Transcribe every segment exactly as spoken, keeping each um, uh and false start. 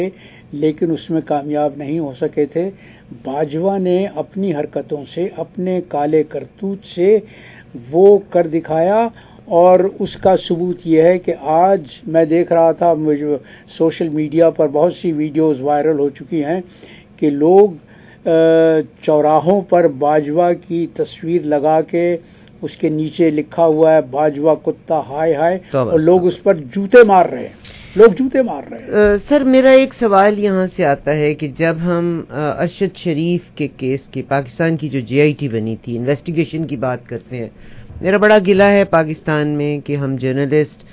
لیکن اس میں کامیاب نہیں ہو سکے تھے. باجوہ نے اپنی حرکتوں سے، اپنے کالے کرتوت سے وہ کر دکھایا، اور اس کا ثبوت یہ ہے کہ آج میں دیکھ رہا تھا، مجھے سوشل میڈیا پر بہت سی ویڈیوز وائرل ہو چکی ہیں کہ لوگ چوراہوں پر باجوہ کی تصویر لگا کے اس کے نیچے لکھا ہوا ہے باجوہ کتا ہائے ہائے، اور لوگ اس پر جوتے مار رہے ہیں، لوگ جوتے مار رہے ہیں. سر میرا ایک سوال یہاں سے آتا ہے کہ جب ہم ارشد شریف کے کیس کی، پاکستان کی جو جے آئی ٹی بنی تھی، انویسٹیگیشن کی بات کرتے ہیں، میرا بڑا گلہ ہے پاکستان میں کہ ہم جرنلسٹ،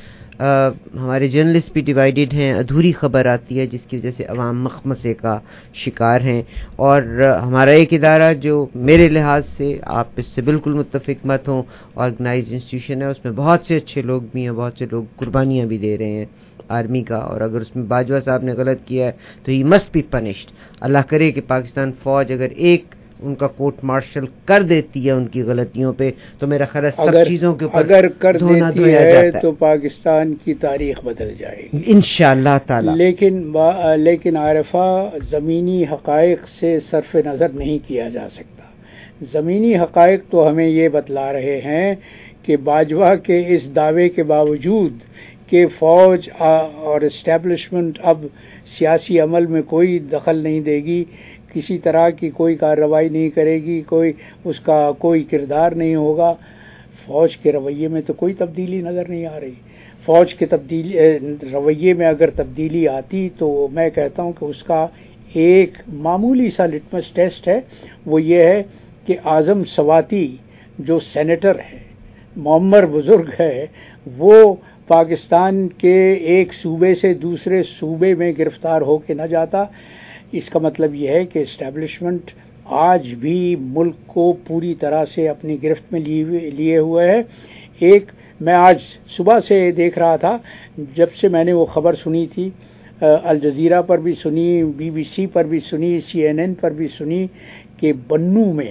ہمارے جرنلسٹ بھی ڈیوائیڈڈ ہیں، ادھوری خبر آتی ہے جس کی وجہ سے عوام مخمسے کا شکار ہیں. اور ہمارا ایک ادارہ جو میرے لحاظ سے، آپ اس سے بالکل متفق مت ہوں، آرگنائز انسٹیٹیوشن ہے، اس میں بہت سے اچھے لوگ بھی ہیں، بہت سے لوگ قربانیاں بھی دے رہے ہیں آرمی کا، اور اگر اس میں باجوہ صاحب نے غلط کیا ہے تو ہی مسٹ بی پنشڈ. اللہ کرے کہ پاکستان فوج اگر ایک ان کا کورٹ مارشل کر دیتی ہے ان کی غلطیوں پہ، تو میرا خیال ہے سب چیزوں کے اوپر اگر کر دھونا دیتی دھویا ہے جاتا ہے تو پاکستان کی تاریخ بدل جائے گی انشاءاللہ تعالی. لیکن لیکن عارفہ، زمینی حقائق سے صرف نظر نہیں کیا جا سکتا. زمینی حقائق تو ہمیں یہ بتلا رہے ہیں کہ باجوہ کے اس دعوے کے باوجود کہ فوج اور اسٹیبلشمنٹ اب سیاسی عمل میں کوئی دخل نہیں دے گی، کسی طرح کی کوئی کارروائی نہیں کرے گی، کوئی اس کا کوئی کردار نہیں ہوگا. فوج کے رویے میں تو کوئی تبدیلی نظر نہیں آ رہی. فوج کے تبدیلی رویے میں اگر تبدیلی آتی تو میں کہتا ہوں کہ اس کا ایک معمولی سا لٹمس ٹیسٹ ہے، وہ یہ ہے کہ اعظم سواتی جو سینیٹر ہے، معمر بزرگ ہے، وہ پاکستان کے ایک صوبے سے دوسرے صوبے میں گرفتار ہو کے نہ جاتا. اس کا مطلب یہ ہے کہ اسٹیبلشمنٹ آج بھی ملک کو پوری طرح سے اپنی گرفت میں لیے ہوئے ہے. ایک میں آج صبح سے دیکھ رہا تھا، جب سے میں نے وہ خبر سنی تھی، الجزیرہ پر بھی سنی، بی بی سی پر بھی سنی، سی این این پر بھی سنی، کہ بنوں میں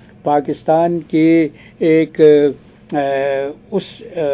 پاکستان کے ایک اس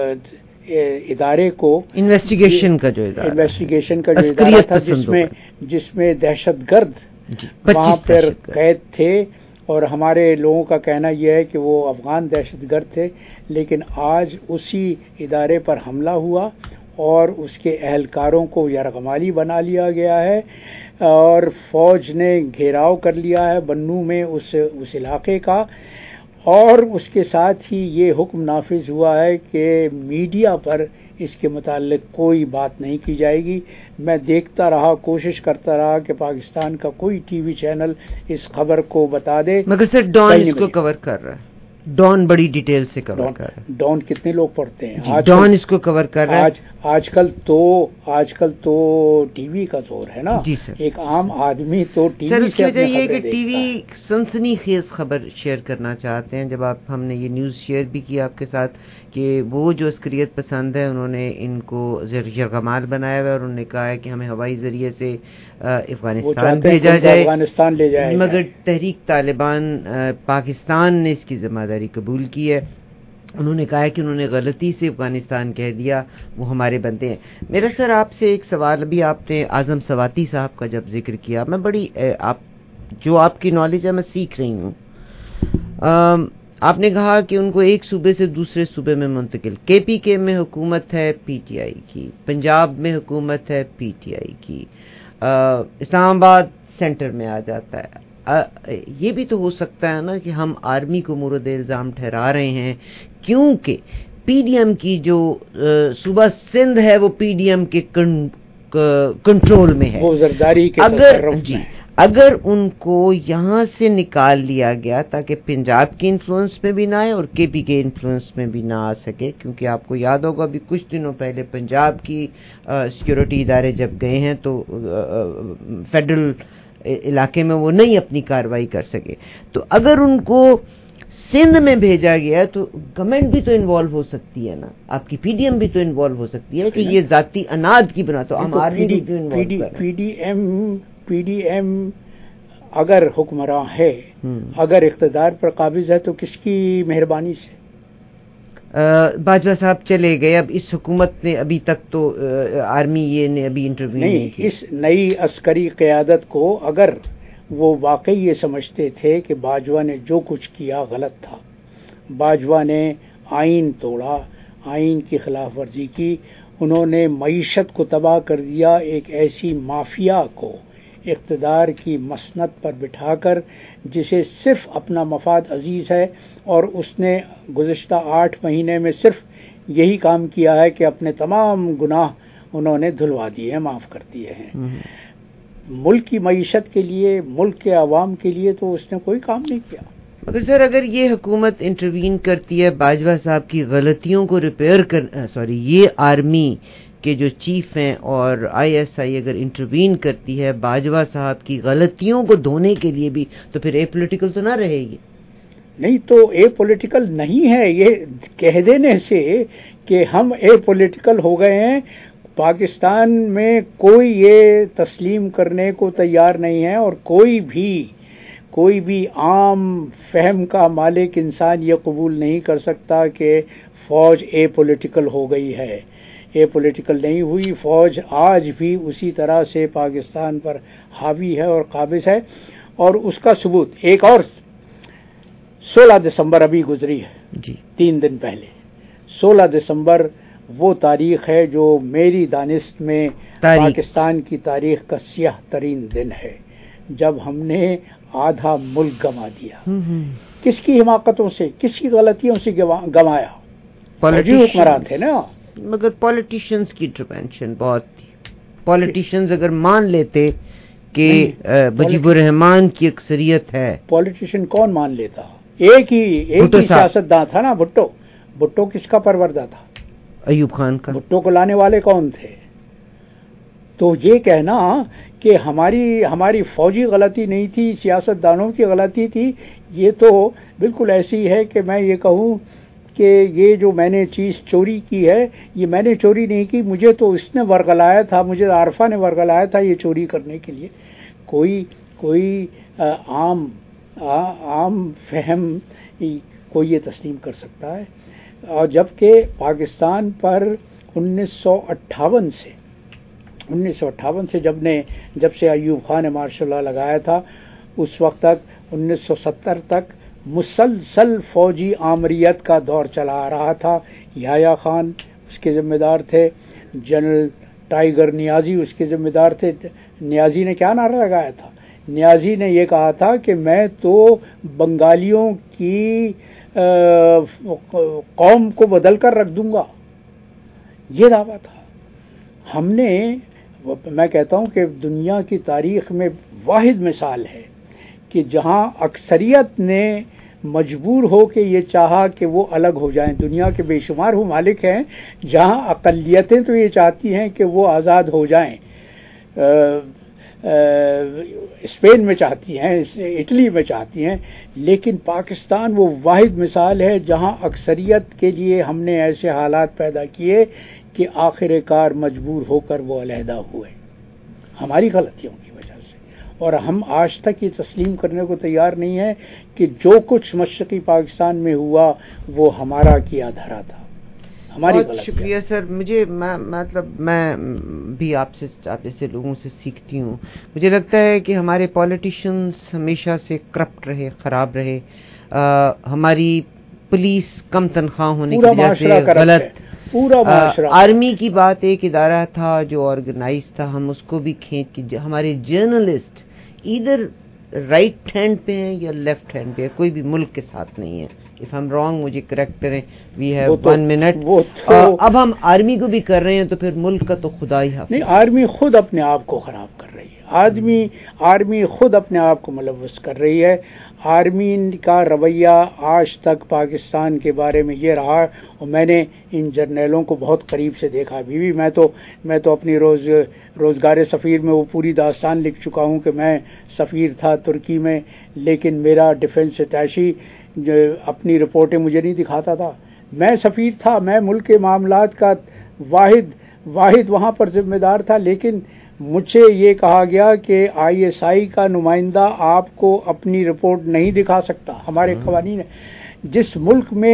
ادارے کو، انویسٹیگیشن کا جو ادارہ انویسٹیگیشن کا جو ادارہ تھا، جس میں جس میں دہشت گرد وہاں پر قید تھے، اور ہمارے لوگوں کا کہنا یہ ہے کہ وہ افغان دہشت گرد تھے، لیکن آج اسی ادارے پر حملہ ہوا اور اس کے اہلکاروں کو یرغمالی بنا لیا گیا ہے، اور فوج نے گھیراؤ کر لیا ہے بنوں میں اس اس علاقے کا. اور اس کے ساتھ ہی یہ حکم نافذ ہوا ہے کہ میڈیا پر اس کے متعلق کوئی بات نہیں کی جائے گی. میں دیکھتا رہا، کوشش کرتا رہا کہ پاکستان کا کوئی ٹی وی چینل اس خبر کو بتا دے، مگر سر ڈان اس کو کور کر رہا ہے، ڈان بڑی ڈیٹیل سے کور کر رہا ہے. ڈان کتنے لوگ پڑھتے ہیں؟ ڈان اس کو کور کر رہا ہے. آج آج کل تو آج کل تو ٹی وی کا زور ہے نا. جی سر. ایک عام آدمی تو ٹی سر وی اس سے کی وجہ یہ اپنی کہ ٹی وی سنسنی خیز خبر شیئر کرنا چاہتے ہیں. جب آپ ہم نے یہ نیوز شیئر بھی کی آپ کے ساتھ کہ وہ جو عسکریت پسند ہے انہوں نے ان کو یرغمال بنایا ہوا ہے، اور انہوں نے کہا ہے کہ ہمیں ہوائی ذریعے سے افغانستان بھیجا جائے، افغانستان لے جائے، مگر تحریک طالبان پاکستان نے اس کی ذمہ داری قبول کی ہے. انہوں نے کہا ہے کہ انہوں نے غلطی سے افغانستان کہہ دیا، وہ ہمارے بندے ہیں. میرا سر آپ سے ایک سوال، ابھی آپ نے اعظم سواتی صاحب کا جب ذکر کیا، میں بڑی آپ جو آپ کی نالج ہے میں سیکھ رہی ہوں. آپ نے کہا کہ ان کو ایک صوبے سے دوسرے صوبے میں منتقل، کے پی کے میں حکومت ہے پی ٹی آئی کی، پنجاب میں حکومت ہے پی ٹی آئی کی، اسلام آباد سینٹر میں آ جاتا ہے. یہ بھی تو ہو سکتا ہے نا کہ ہم آرمی کو مورد الزام ٹھہرا رہے ہیں کیونکہ پی ڈی ایم کی جو صوبہ سندھ ہے وہ پی ڈی ایم کے کنٹرول میں ہے، وہ زرداری کے اگر جی اگر ان کو یہاں سے نکال لیا گیا تاکہ پنجاب کی انفلوئنس میں بھی نہ آئے اور کے پی کے انفلوئنس میں بھی نہ آ سکے، کیونکہ آپ کو یاد ہوگا ابھی کچھ دنوں پہلے پنجاب کی سیکیورٹی ادارے جب گئے ہیں تو فیڈرل علاقے میں وہ نہیں اپنی کارروائی کر سکے. تو اگر ان کو سندھ میں بھیجا گیا تو گورنمنٹ بھی تو انوالو ہو سکتی ہے نا، آپ کی پی ڈی ایم بھی تو انوالو ہو سکتی ہے کہ یہ ذاتی اناد کی بنا تو ہم آرمی کو کیوں انوالو کر رہے ہیں؟ P D M P D M اگر حکمراں ہے، اگر اقتدار پر قابض ہے تو کس کی مہربانی سے؟ باجوہ صاحب چلے گئے، اب اس حکومت نے ابھی تک تو آرمی یہ نے ابھی انٹرویو نہیں کی. اس نئی عسکری قیادت کو اگر وہ واقعی یہ سمجھتے تھے کہ باجوہ نے جو کچھ کیا غلط تھا، باجوہ نے آئین توڑا، آئین کی خلاف ورزی کی، انہوں نے معیشت کو تباہ کر دیا، ایک ایسی مافیا کو اقتدار کی مسند پر بٹھا کر جسے صرف اپنا مفاد عزیز ہے، اور اس نے گزشتہ آٹھ مہینے میں صرف یہی کام کیا ہے کہ اپنے تمام گناہ انہوں نے دھلوا دیے ہیں، معاف کر دیے ہیں. ملک کی معیشت کے لیے، ملک کے عوام کے لیے تو اس نے کوئی کام نہیں کیا. مگر سر اگر یہ حکومت انٹروین کرتی ہے باجوہ صاحب کی غلطیوں کو ریپیئر کر سوری یہ آرمی کے جو چیف ہیں اور آئی ایس آئی اگر انٹروین کرتی ہے باجوہ صاحب کی غلطیوں کو دھونے کے لیے بھی، تو پھر اے پولیٹیکل تو نہ رہے گی. نہیں تو اے پولیٹیکل نہیں ہے یہ کہہ دینے سے کہ ہم اے پولیٹیکل ہو گئے ہیں. پاکستان میں کوئی یہ تسلیم کرنے کو تیار نہیں ہے، اور کوئی بھی کوئی بھی عام فہم کا مالک انسان یہ قبول نہیں کر سکتا کہ فوج اے پولیٹیکل ہو گئی ہے. اے پولیٹیکل نہیں ہوئی. فوج آج بھی اسی طرح سے پاکستان پر حاوی ہے اور قابض ہے، اور اس کا ثبوت ایک اور سولہ دسمبر ابھی گزری ہے جی تین دن پہلے. سولہ دسمبر وہ تاریخ ہے جو میری دانست میں تاریخ. پاکستان کی تاریخ کا سیاہ ترین دن ہے، جب ہم نے آدھا ملک گنوا دیا. کس کی حماقتوں سے، کس کی غلطیوں سے گنوایا؟ فوجی حکمران تھے نا. مگر پولیٹیشنز کی انٹرونشن بہت تھی. پولیٹیشنز اگر مان لیتے کہ مجیب الرحمان کی اکثریت ہے. پولیٹیشین کون مان لیتا؟ ایک ہی ایک ہی سیاست داں تھا نا، بھٹو. بھٹو کس کا پروردہ تھا؟ ایوب خان کا. بھٹو کو لانے والے کون تھے؟ تو یہ کہنا کہ ہماری ہماری فوجی غلطی نہیں تھی، سیاست دانوں کی غلطی تھی، یہ تو بالکل ایسی ہے کہ میں یہ کہوں کہ یہ جو میں نے چیز چوری کی ہے یہ میں نے چوری نہیں کی، مجھے تو اس نے ورگلایا تھا، مجھے عارفہ نے ورگلایا تھا یہ چوری کرنے کے لیے. کوئی کوئی عام عام فہم کوئی یہ تسلیم کر سکتا ہے؟ اور جبکہ پاکستان پر انیس سو اٹھاون سے انیس سو اٹھاون سے جب نے جب سے ایوب خان نے مارشل لا لگایا تھا اس وقت تک انیس سو ستر تک مسلسل فوجی آمریت کا دور چلا آ رہا تھا. یحییٰ خان اس کے ذمہ دار تھے، جنرل ٹائیگر نیازی اس کے ذمہ دار تھے. نیازی نے کیا نعرہ لگایا تھا؟ نیازی نے یہ کہا تھا کہ میں تو بنگالیوں کی قوم کو بدل کر رکھ دوں گا، یہ دعویٰ تھا. ہم نے میں کہتا ہوں کہ دنیا کی تاریخ میں واحد مثال ہے کہ جہاں اکثریت نے مجبور ہو کے یہ چاہا کہ وہ الگ ہو جائیں. دنیا کے بے شمار ممالک ہیں جہاں اقلیتیں تو یہ چاہتی ہیں کہ وہ آزاد ہو جائیں. اسپین میں چاہتی ہیں، اٹلی میں چاہتی ہیں، لیکن پاکستان وہ واحد مثال ہے جہاں اکثریت کے لیے ہم نے ایسے حالات پیدا کیے کہ آخر کار مجبور ہو کر وہ علیحدہ ہوئے ہماری غلطیوں کی وجہ سے. اور ہم آج تک یہ تسلیم کرنے کو تیار نہیں ہیں کہ جو کچھ مشرقی پاکستان میں ہوا وہ ہمارا کیا دھرا تھا، ہماری بہت شکریہ سر. مجھے میں مطلب میں بھی آپ سے آپ جیسے لوگوں سے سیکھتی ہوں. مجھے لگتا ہے کہ ہمارے پولیٹیشنز ہمیشہ سے کرپٹ رہے، خراب رہے. آ, ہماری پولیس کم تنخواہ ہونے کی وجہ سے غلط. پورا معاشرہ. آرمی کی بات ایک ادارہ تھا جو آرگنائز تھا، ہم اس کو بھی کھینچ کے. ہمارے جرنلسٹ ادھر رائٹ ہینڈ پہ ہیں یا لیفٹ ہینڈ پہ ہے، کوئی بھی ملک کے ساتھ نہیں ہے. اف آئی ایم رانگ مجھے کریکٹ کریں. We have one minute. اب ہم آرمی کو بھی کر رہے ہیں تو پھر ملک کا تو خدا ہی حافظ. نہیں، آرمی خود اپنے آپ کو خراب کر رہی ہے. آدمی آرمی خود اپنے آپ کو ملوث کر رہی ہے. آرمی کا رویہ آج تک پاکستان کے بارے میں یہ رہا، اور میں نے ان جرنیلوں کو بہت قریب سے دیکھا. ابھی بھی میں تو میں تو اپنی روز روزگار سفیر میں وہ پوری داستان لکھ چکا ہوں کہ میں سفیر تھا ترکی میں، لیکن میرا ڈیفنس اتاشی اپنی رپورٹیں مجھے نہیں دکھاتا تھا. میں سفیر تھا، میں ملک کے معاملات کا واحد واحد وہاں پر ذمہ دار تھا، لیکن مجھ سے یہ کہا گیا کہ آئی ایس آئی کا نمائندہ آپ کو اپنی رپورٹ نہیں دکھا سکتا. ہمارے قوانین جس ملک میں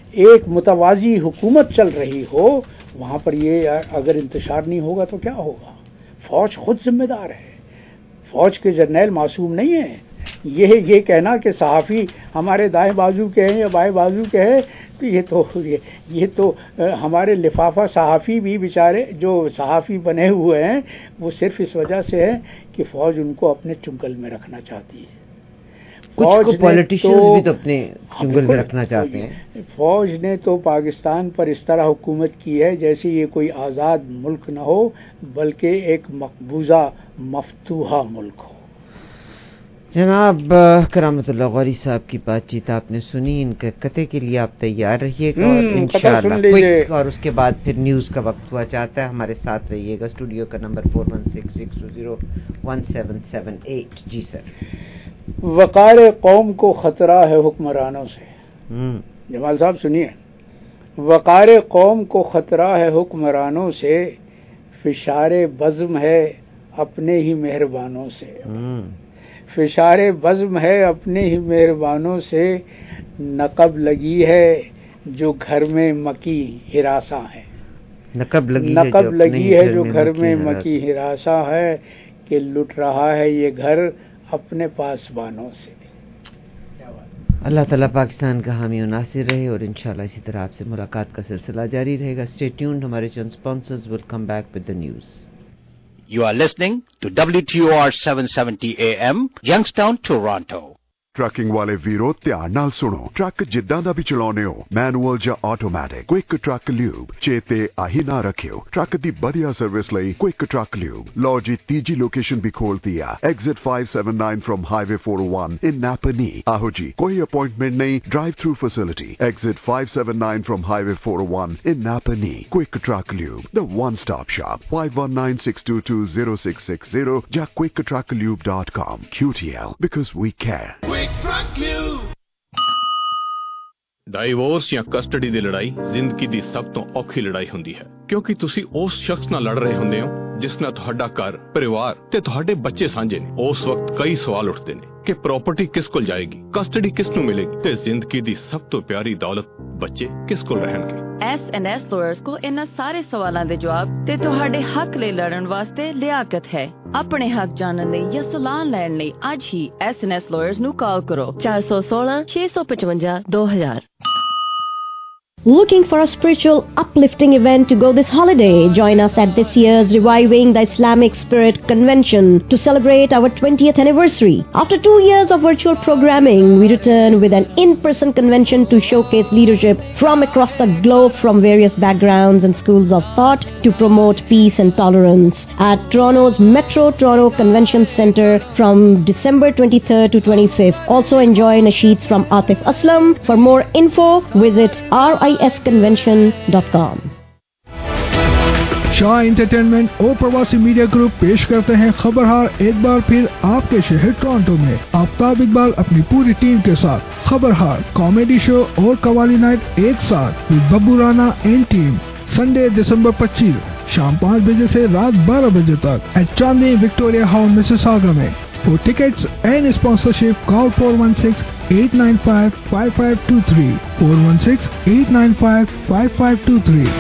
ایک متوازی حکومت چل رہی ہو وہاں پر یہ اگر انتشار نہیں ہوگا تو کیا ہوگا؟ فوج خود ذمہ دار ہے، فوج کے جرنیل معصوم نہیں ہیں. یہ یہ کہنا کہ صحافی ہمارے دائیں بازو کے ہیں یا بائیں بازو کے ہیں تو یہ تو یہ, یہ تو ہمارے لفافہ صحافی بھی بیچارے جو صحافی بنے ہوئے ہیں وہ صرف اس وجہ سے ہیں کہ فوج ان کو اپنے چنگل میں رکھنا چاہتی ہے. کچھ پولیٹیشینز بھی تو اپنے چنگل میں رکھنا چاہتے ہیں. فوج نے تو پاکستان پر اس طرح حکومت کی ہے جیسے یہ کوئی آزاد ملک نہ ہو بلکہ ایک مقبوضہ مفتوحہ ملک ہو. جناب کرامت اللہ غوری صاحب کی بات چیت آپ نے سنی. ان کے قطعے کے لیے آپ تیار رہیے گا اور انشاءاللہ کوئک اور اس کے بعد پھر نیوز کا وقت ہوا چاہتا ہے. ہمارے ساتھ رہیے گا. اسٹوڈیو کا number four one six six two zero one seven seven eight. جی سر. وقار قوم کو خطرہ ہے حکمرانوں سے. جمال صاحب سنیے. وقار قوم کو خطرہ ہے حکمرانوں سے، فشار بزم ہے اپنے ہی مہربانوں سے. فشار بزم ہے اپنے ہی مہربانوں سے، نقب لگی ہے جو گھر میں مکی ہراساں ہے. نقب لگی نقب لگی ہے جو گھر میں مکی ہراساں ہے کہ لٹ رہا ہے یہ گھر اپنے پاسبانوں سے. اللہ تعالیٰ پاکستان کا حامی و ناصر رہے اور انشاءاللہ اسی طرح آپ سے ملاقات کا سلسلہ جاری رہے گا. Stay tuned. ہمارے چند sponsors will come back with the news. You are listening to W T O R seven seventy A M, Youngstown, Toronto. Trucking ਵਾਲੇ ਵੀਰੋ ਧਿਆਨ ਨਾਲ ਸੁਣੋ. ਟਰੱਕ ਜਿੱਦਾਂ ਦਾ ਵੀ ਚਲਾਉਣੇ ਹੋ, ਮੈਨੂਅਲ ਜਾਂ ਆਟੋਮੈਟਿਕ, ਕੁਇਕ ਟਰੱਕ ਲਿਊਬ ਚੇਤੇ ਆਹੀ ਨਾ ਰੱਖਿਓ. ਟਰੱਕ ਦੀ ਵਧੀਆ ਸਰਵਿਸ ਲਈ ਕੁਇਕ ਟਰੱਕ ਲਿਊਬ. ਲਓ ਜੀ ਤੀਜੀ ਲੋਕੇਸ਼ਨ ਵੀ ਖੋਲਤੀ ਆ, exit five seventy-nine from highway four oh one in Napanee. ਆਹੋ ਜੀ, ਕੋਈ ਅਪਾਇੰਟਮੈਂਟ ਨਹੀਂ, drive through facility. Exit five seventy-nine from highway four oh one in Napanee. Quick truck lube, the one stop shop. five one nine six two two zero six six zero ਜਾਂ quick truck lube dot com. Q T L, because we care. Divorce ਜਾਂ custody ਦੀ ਲੜਾਈ ਜ਼ਿੰਦਗੀ ਦੀ ਸਭ ਤੋਂ ਔਖੀ ਲੜਾਈ ਹੁੰਦੀ ਹੈ ਕਿਉਂਕਿ ਤੁਸੀਂ ਉਸ ਸ਼ਖਸ ਨਾਲ ਲੜ ਰਹੇ ਹੁੰਦੇ ਹੋ ਜਿਸ ਨਾਲ ਤੁਹਾਡਾ ਘਰ, ਪਰਿਵਾਰ ਤੇ ਤੁਹਾਡੇ ਬੱਚੇ ਸਾਂਝੇ ਨੇ. ਉਸ ਵਕਤ ਕਈ ਸਵਾਲ ਉੱਠਦੇ ਨੇ ਕਿ ਪ੍ਰਾਪਰਟੀ ਕਿਸ ਕੋਲ ਜਾਏਗੀ, ਕਸਟਡੀ ਕਿਸ ਨੂੰ ਮਿਲੇਗੀ ਤੇ ਜ਼ਿੰਦਗੀ ਦੀ ਸਭ ਤੋਂ ਪਿਆਰੀ ਦੌਲਤ ਬੱਚੇ ਕਿਸ ਕੋਲ ਰਹਿਣਗੇ. ਐਸ ਐਂਡ ਐਸ ਲਾਇਰਸ ਕੋ ਇਹਨਾਂ ਸਾਰੇ ਸਵਾਲਾਂ ਦੇ ਜਵਾਬ ਤੇ ਤੁਹਾਡੇ ਹੱਕ ਲਈ ਲੜਨ ਵਾਸਤੇ ਲਿਆਕਤ ਹੈ. ਆਪਣੇ ਹੱਕ ਜਾਣਨ ਲਈ ਜਾਂ ਸਲਾਹ ਲੈਣ ਲਈ ਅੱਜ ਹੀ ਐਸ ਐਂਡ ਐਸ ਲਾਇਰਸ ਨੂੰ ਕਾਲ ਕਰੋ ਚਾਰ ਸੌ ਸੋਲਾਂ ਛੇ ਸੌ ਪਚਵੰਜਾ ਦੋ ਹਜ਼ਾਰ. Looking for a spiritual uplifting event to go this holiday? Join us at this year's Reviving the Islamic Spirit Convention to celebrate our twentieth anniversary. After two years of virtual programming, we return with an in-person convention to showcase leadership from across the globe from various backgrounds and schools of thought to promote peace and tolerance at Toronto's Metro Toronto Convention Centre from December twenty-third to twenty-fifth. Also enjoy nasheeds from Atif Aslam. For more info, visit R I S convention dot com. Shah entertainment और प्रवासी media group पेश करते हैं खबरहार एक बार फिर आपके शहर Toronto में. आफ्ताब इकबाल अपनी पूरी टीम के साथ खबरहार कॉमेडी शो और कवाली नाइट एक साथ with Babbu Rana and team. Sunday दिसंबर पच्चीस शाम पाँच बजे से रात बारह बजे तक at Chandni Victoria house Mississauga में. For tickets and sponsorship, call four one six eight nine five five five two three. four one six eight nine five five five two three.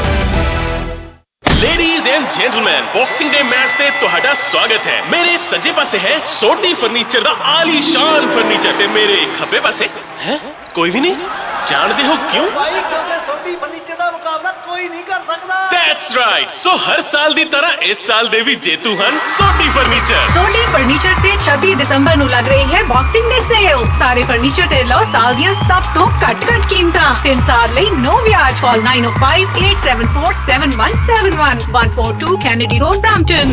Ladies and gentleman, boxing day match ਤੇ ਤੁਹਾਡਾ ਸਵਾਗਤ ਹੈ. ਮੇਰੇ ਸੱਜੇ ਪਾਸੇ ਹੈ Sodhi furniture ਦਾ ਆਲੀਸ਼ਾਨ furniture ਤੇ ਮੇਰੇ ਖੱਬੇ ਪਾਸੇ ਹੈ ਕੋਈ ਵੀ ਨਹੀਂ. ਜਾਣਦੇ ਹੋ ਕਿਉਂ? ਭਾਈ ਕਿਉਂਕਿ ਸੋਢੀ ਫਰਨੀਚਰ ਦਾ ਮੁਕਾਬਲਾ ਕੋਈ ਨਹੀਂ ਕਰ ਸਕਦਾ. That's right. ਸੋ ਹਰ ਸਾਲ ਦੀ ਤਰ੍ਹਾਂ ਇਸ ਸਾਲ ਦੇ ਵੀ ਜੇਤੂ ਹਨ ਸੋਢੀ ਫਰਨੀਚਰ. ਸੋਢੀ ਫਰਨੀਚਰ ਤੇ ਛੱਬੀ ਦਸੰਬਰ ਨੂੰ ਲੱਗ ਰਹੀ ਹੈ ਬਾਕਸਿੰਗ ਡੇ ਸੇਲ. ਸਾਰੇ ਫਰਨੀਚਰ ਤੇ ਲਓ ਸਾਲ ਦੀਆਂ ਸਭ ਤੋਂ ਘੱਟ ਘੱਟ ਕੀਮਤਾਂ. ਤਿੰਨ ਸਾਲ ਲਈ ਨੋ ਵਿਆਜ. Call nine oh five eight seven four seven one seven one. one forty-two Kennedy Road, Brampton.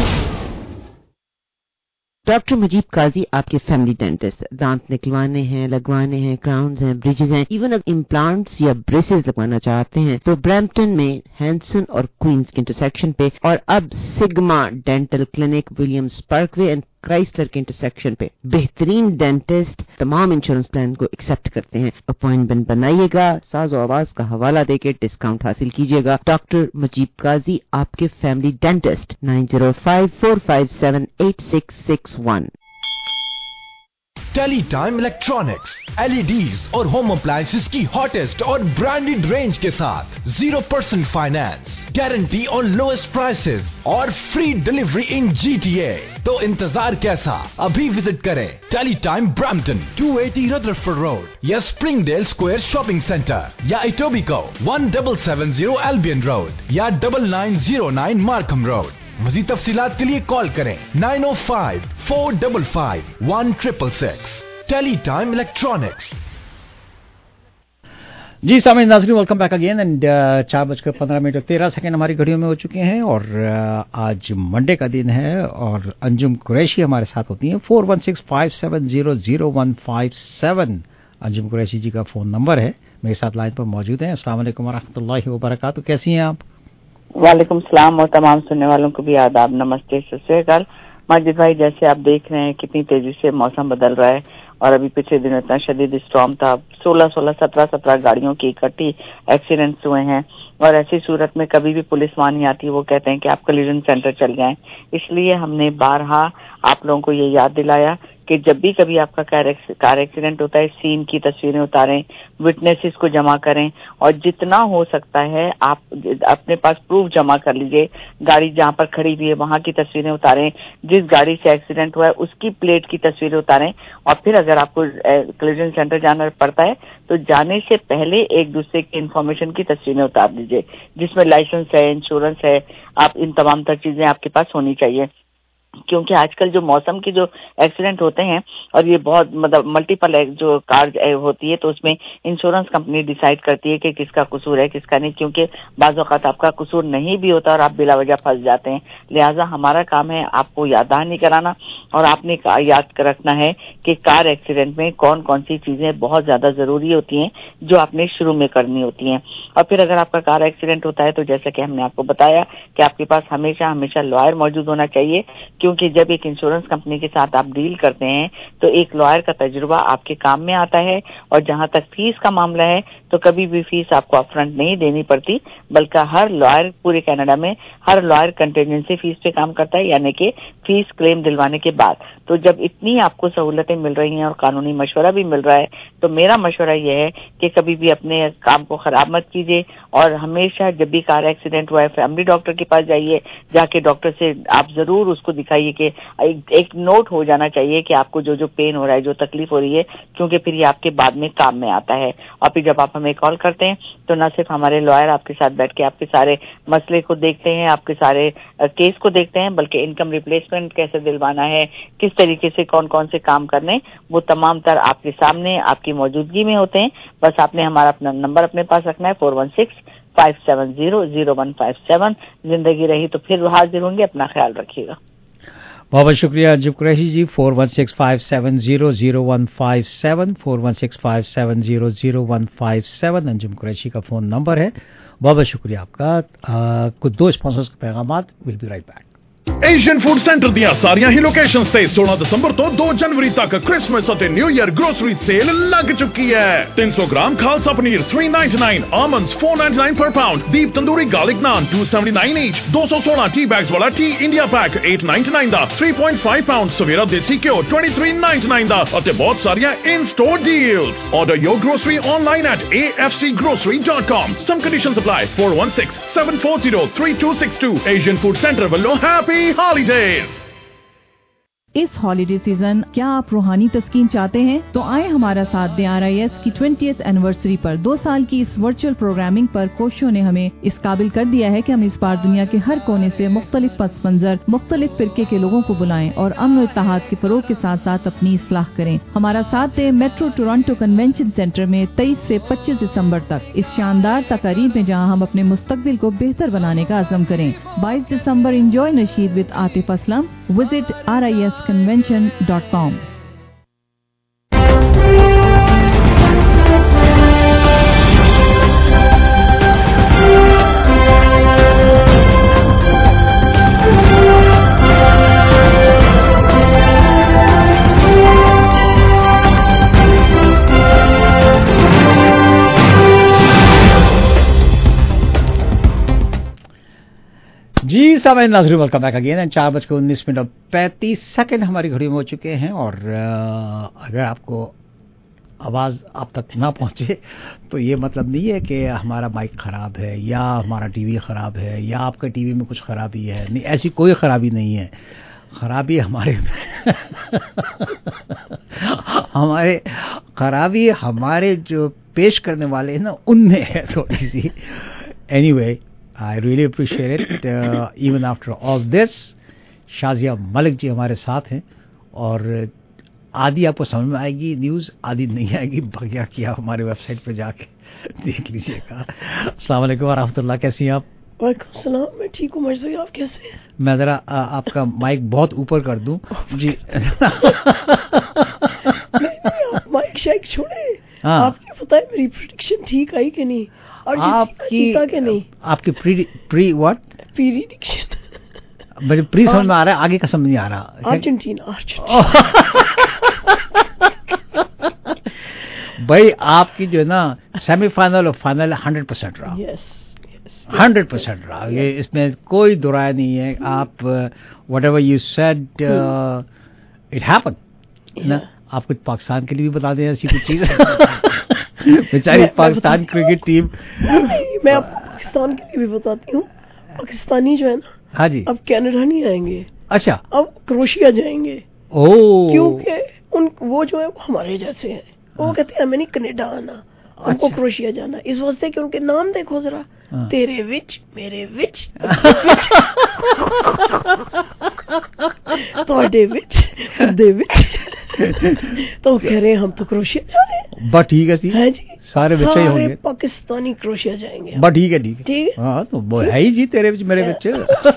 Doctor Mujeeb Qazi آپ کے فیملی ڈینٹسٹ. دانت نکلوانے ہیں، لگوانے ہیں، کراؤنز ہیں، بریجز ہیں، ایون اگر امپلانٹس یا بریسز لگوانا چاہتے ہیں تو برمپٹن میں ہینسن اور کوئنز کے انٹرسیکشن پہ، اور اب Sigma dental clinic Williams parkway and Chrysler کے انٹرسیکشن پہ. بہترین ڈینٹسٹ تمام انشورنس پلان کو ایکسپٹ کرتے ہیں. اپوائنٹمنٹ بنائیے گا، ساز و آواز کا حوالہ دے کے ڈسکاؤنٹ حاصل کیجیے گا. ڈاکٹر مجیب قاضی آپ کے family dentist. nine oh five four five seven eight six six one. Teletime electronics, LEDs और होम अप्लायंसेस की हॉटेस्ट और ब्रांडेड रेंज के साथ zero percent finance, guarantee on lowest prices और फ्री डिलीवरी इन जीटीए। तो इंतजार कैसा, अभी विजिट करें Teletime Brampton two eighty Rutherford road या स्प्रिंगडेल स्क्वायर शॉपिंग सेंटर या Etobicoke one seven seven zero Albion road या double nine zero nine Markham road. मज़ीद तफसीलात के लिए कॉल करें नाइन ओ five four five five one six six. Teletime electronics. जी सामीन नाज़रीन, वेलकम बैक अगेन एंड चार बजकर पंद्रह मिनट तेरह सेकंड हमारी घड़ियों में हो चुके हैं और uh, आज मंडे का दिन है और अंजुम कुरैशी हमारे साथ होती हैं। Four one six five seven zero zero one five seven Anjum Qureshi ji का फ़ोन नंबर है। मेरे साथ लाइन पर मौजूद हैं। अस्सलाम वालेकुम वरहमतुल्लाहि वबरकातुहू। कैसी हैं आप? वालेकुम सलाम और तमाम सुनने वालों को भी आदाब, नमस्ते, सत श्री अकाल। माजिद भाई, जैसे आप देख रहे हैं कितनी तेजी से मौसम बदल रहा है और अभी पिछले दिनों इतना शदीद स्टॉर्म था, सोलह सोलह सत्रह सत्रह गाड़ियों की इकट्ठी एक्सीडेंट्स हुए हैं और ऐसी सूरत में कभी भी पुलिस वहां नहीं आती, वो कहते हैं कि आप कोलिजन सेंटर चल जाएं। इसलिए हमने बारहा आप लोगों को ये याद दिलाया कि जब भी कभी आपका कार एक्सीडेंट होता है, सीन की तस्वीरें उतारें, विटनेसेस को जमा करें और जितना हो सकता है आप अपने पास प्रूफ जमा कर लीजिए। गाड़ी जहां पर खड़ी हुई है वहां की तस्वीरें उतारें, जिस गाड़ी से एक्सीडेंट हुआ है उसकी प्लेट की तस्वीरें उतारें और फिर अगर आपको कोलिजन सेंटर जाना पड़ता है तो जाने से पहले एक दूसरे की इन्फॉर्मेशन की तस्वीरें उतार दीजिए, जिसमें लाइसेंस है, इंश्योरेंस है, आप इन तमाम तर चीजें आपके पास होनी चाहिए। क्योंकि आजकल जो मौसम की जो एक्सीडेंट होते हैं और ये बहुत मतलब मल्टीपल जो कार होती है तो उसमें इंश्योरेंस कंपनी डिसाइड करती है कि किसका कसूर है किसका नहीं, क्योंकि बाज़ औक़ात आपका कसूर नहीं भी होता और आप बिला वजह फंस जाते हैं। लिहाजा हमारा काम है आपको याद दहानी कराना और आपने याद रखना है कि कार एक्सीडेंट में कौन कौन सी चीजें बहुत ज्यादा जरूरी होती हैं जो आपने शुरू में करनी होती हैं। और फिर अगर आपका कार एक्सीडेंट होता है तो जैसा कि हमने आपको बताया कि आपके पास हमेशा हमेशा लॉयर मौजूद होना चाहिए, क्योंकि जब एक इंश्योरेंस कंपनी के साथ आप डील करते हैं तो एक लॉयर का तजुर्बा आपके काम में आता है। और जहां तक फीस का मामला है तो कभी भी फीस आपको अपफ्रंट नहीं देनी पड़ती, बल्कि हर लॉयर पूरे कनाडा में हर लॉयर कंटिजेंसी फीस पे काम करता है, यानी कि फीस क्लेम दिलवाने के बाद। तो जब इतनी आपको सहूलतें मिल रही हैं और कानूनी मशवरा भी मिल रहा है तो मेरा मशवरा यह है कि कभी भी अपने काम को खराब मत कीजिए और हमेशा जब भी कार एक्सीडेंट हुआ है फैमिली डॉक्टर के पास जाइए, जाके डॉक्टर से आप जरूर उसको दिखाइए कि एक, एक नोट हो जाना चाहिए कि आपको जो जो पेन हो रहा है, जो तकलीफ हो रही है, क्योंकि फिर ये आपके बाद में काम में आता है। और फिर जब आप हमें कॉल करते हैं तो न सिर्फ हमारे लॉयर आपके साथ बैठ के आपके सारे मसले को देखते हैं, आपके सारे केस को देखते हैं, बल्कि इनकम रिप्लेसमेंट कैसे दिलवाना है, किस तरीके से कौन कौन से काम करने, वो तमाम तर आपके सामने आपकी मौजूदगी में होते हैं। बस आपने हमारा अपना नंबर अपने पास रखना है four one six five seven zero zero one five seven. जिंदगी रही तो फिर हाजिर होंगे, अपना ख्याल रखिएगा। बहुत बहुत शुक्रिया Anjum Qureshi ji. Four one six five seven zero zero one five seven four one six five seven zero zero one five seven Anjum Qureshi का फोन नंबर है। बहुत बहुत शुक्रिया आपका। आ, कुछ दो स्पॉन्सर्स के पैगामात, will be right back. Asian food centre ਦੀਆਂ ਸਾਰੀਆਂ ਹੀ ਲੋਕੇਸ਼ਨਸ ਤੇ सोलह ਦਸੰਬਰ ਤੋਂ ਦੋ ਜਨਵਰੀ ਤੱਕ ਕ੍ਰਿਸਮਸ ਅਤੇ ਨਿਊ ਈਅਰ ਗਰੋਸਰੀ ਸੇਲ ਲੱਗ ਚੁੱਕੀ ਹੈ। तीन सौ ग्राम Khalsa paneer three ninety-nine, almonds four ninety-nine per pound, ਦੀਪ tandoori garlic naan two seventy-nine each, दो सौ सोलह टी बैग्स वाला tea India pack eight ninety-nine ਦਾ three point five pound, Savera ਦੇਸੀ ਘਿਓ twenty-three ninety-nine ਦਾ ਅਤੇ ਬਹੁਤ ਸਾਰੀਆਂ in store deals. Order your grocery online at a f c grocery dot com. Some conditions apply. four one six seven four zero three two six two। Asian Food Center ਵੱਲੋਂ happy holidays। इस holiday season क्या आप रूहानी तस्कीन चाहते हैं तो आए हमारा साथ दें आर आई एस की ट्वेंटियथ एनिवर्सरी पर। दो साल की इस वर्चुअल प्रोग्रामिंग पर कोशिशों ने हमें इस काबिल कर दिया है कि हम इस बार दुनिया के हर कोने से मुख्तलिफ पस मंजर, मुख्तलिफ फिरके के लोगों को बुलाएं और अमन और इत्तेहाद के फरोग के साथ साथ अपनी इस्लाह करें। हमारा साथ दें मेट्रो टोरंटो कन्वेंशन सेंटर में तेईस से पच्चीस दिसंबर तक इस शानदार तकारीब में, जहां हम अपने मुस्तकबिल को बेहतर बनाने का अज़म करें। बाईस दिसंबर इंजॉय नशीद with Atif Aslam. Visit R I S convention dot com। जी सामने नाज़रीन, वेलकम बैक अगेन। चार बज के उन्नीस मिनट और पैंतीस सेकंड हमारी घड़ी में हो चुके हैं। और अगर आपको आवाज़ आप तक ना पहुंचे तो ये मतलब नहीं है कि हमारा माइक ख़राब है या हमारा टीवी ख़राब है या आपका टीवी में कुछ ख़राबी है। नहीं, ऐसी कोई ख़राबी नहीं है। खराबी हमारे हमारे खराबी हमारे जो पेश करने वाले हैं ना उनमें है थोड़ी सी। Anyway, I really appreciate it even after all this. Shazia Malik ji हमारे साथ हैं और आदि आपको समझ में आएगी न्यूज़, आदि नहीं आएगी बगिया किया हमारे वेबसाइट पे जाके देख लीजिएगा। अस्सलाम वालेकुम व रहमतुल्लाह, कैसी हैं आप? वालेकुम सलाम, मैं ठीक हूँ। मजदूर, आप कैसे हैं? मैं ज़रा आपका माइक बहुत ऊपर कर दूं जी। आप माइक शाइक छोड़े। हाँ। आपको पता है मेरी प्रेडिक्शन ठीक आई कि नहीं? और आपकी जीता कि नहीं? आपकी प्री प्री व्हाट प्रेडिक्शन मुझे प्री समझ में आ रहा है, आगे का समझ नहीं आ रहा। अर्जेंटीना अर्जेंटीना भाई आपकी जो है ना सेमीफाइनल और फाइनल हंड्रेड परसेंट रहा। यस, हंड्रेड परसेंट रहा। ये इसमें कोई दुराय नहीं है। आप whatever you said it happen ना। आप कुछ पाकिस्तान के लिए भी बता दें ऐसी कुछ चीज। बेचारी पाकिस्तान क्रिकेट टीम। मैं आप पाकिस्तान के लिए भी बताती हूँ। पाकिस्तानी जो है ना, हाँ जी, अब कनाडा नहीं आएंगे। अच्छा, अब क्रोशिया जाएंगे। ओह, क्योंकि उन वो जो है वो हमारे जैसे हैं। वो कहते हैं हमें नहीं कनाडा आना, हमको अच्छा। क्रोशिया जाना। इस वास्ते कि उनके नाम देखो जरा, हाँ। तेरे विच मेरे विच तोड़े विच दे विच। तो कह रहे हैं हम तो क्रोशिया जा रहे हैं। बट ठीक है जी, है जी, सारे बच्चे ही होंगे। पाकिस्तानी क्रोशिया जाएंगे। बट ठीक है, ठीक है, ठीक है। हाँ तो वो है ही जी, तेरे विच मेरे विच।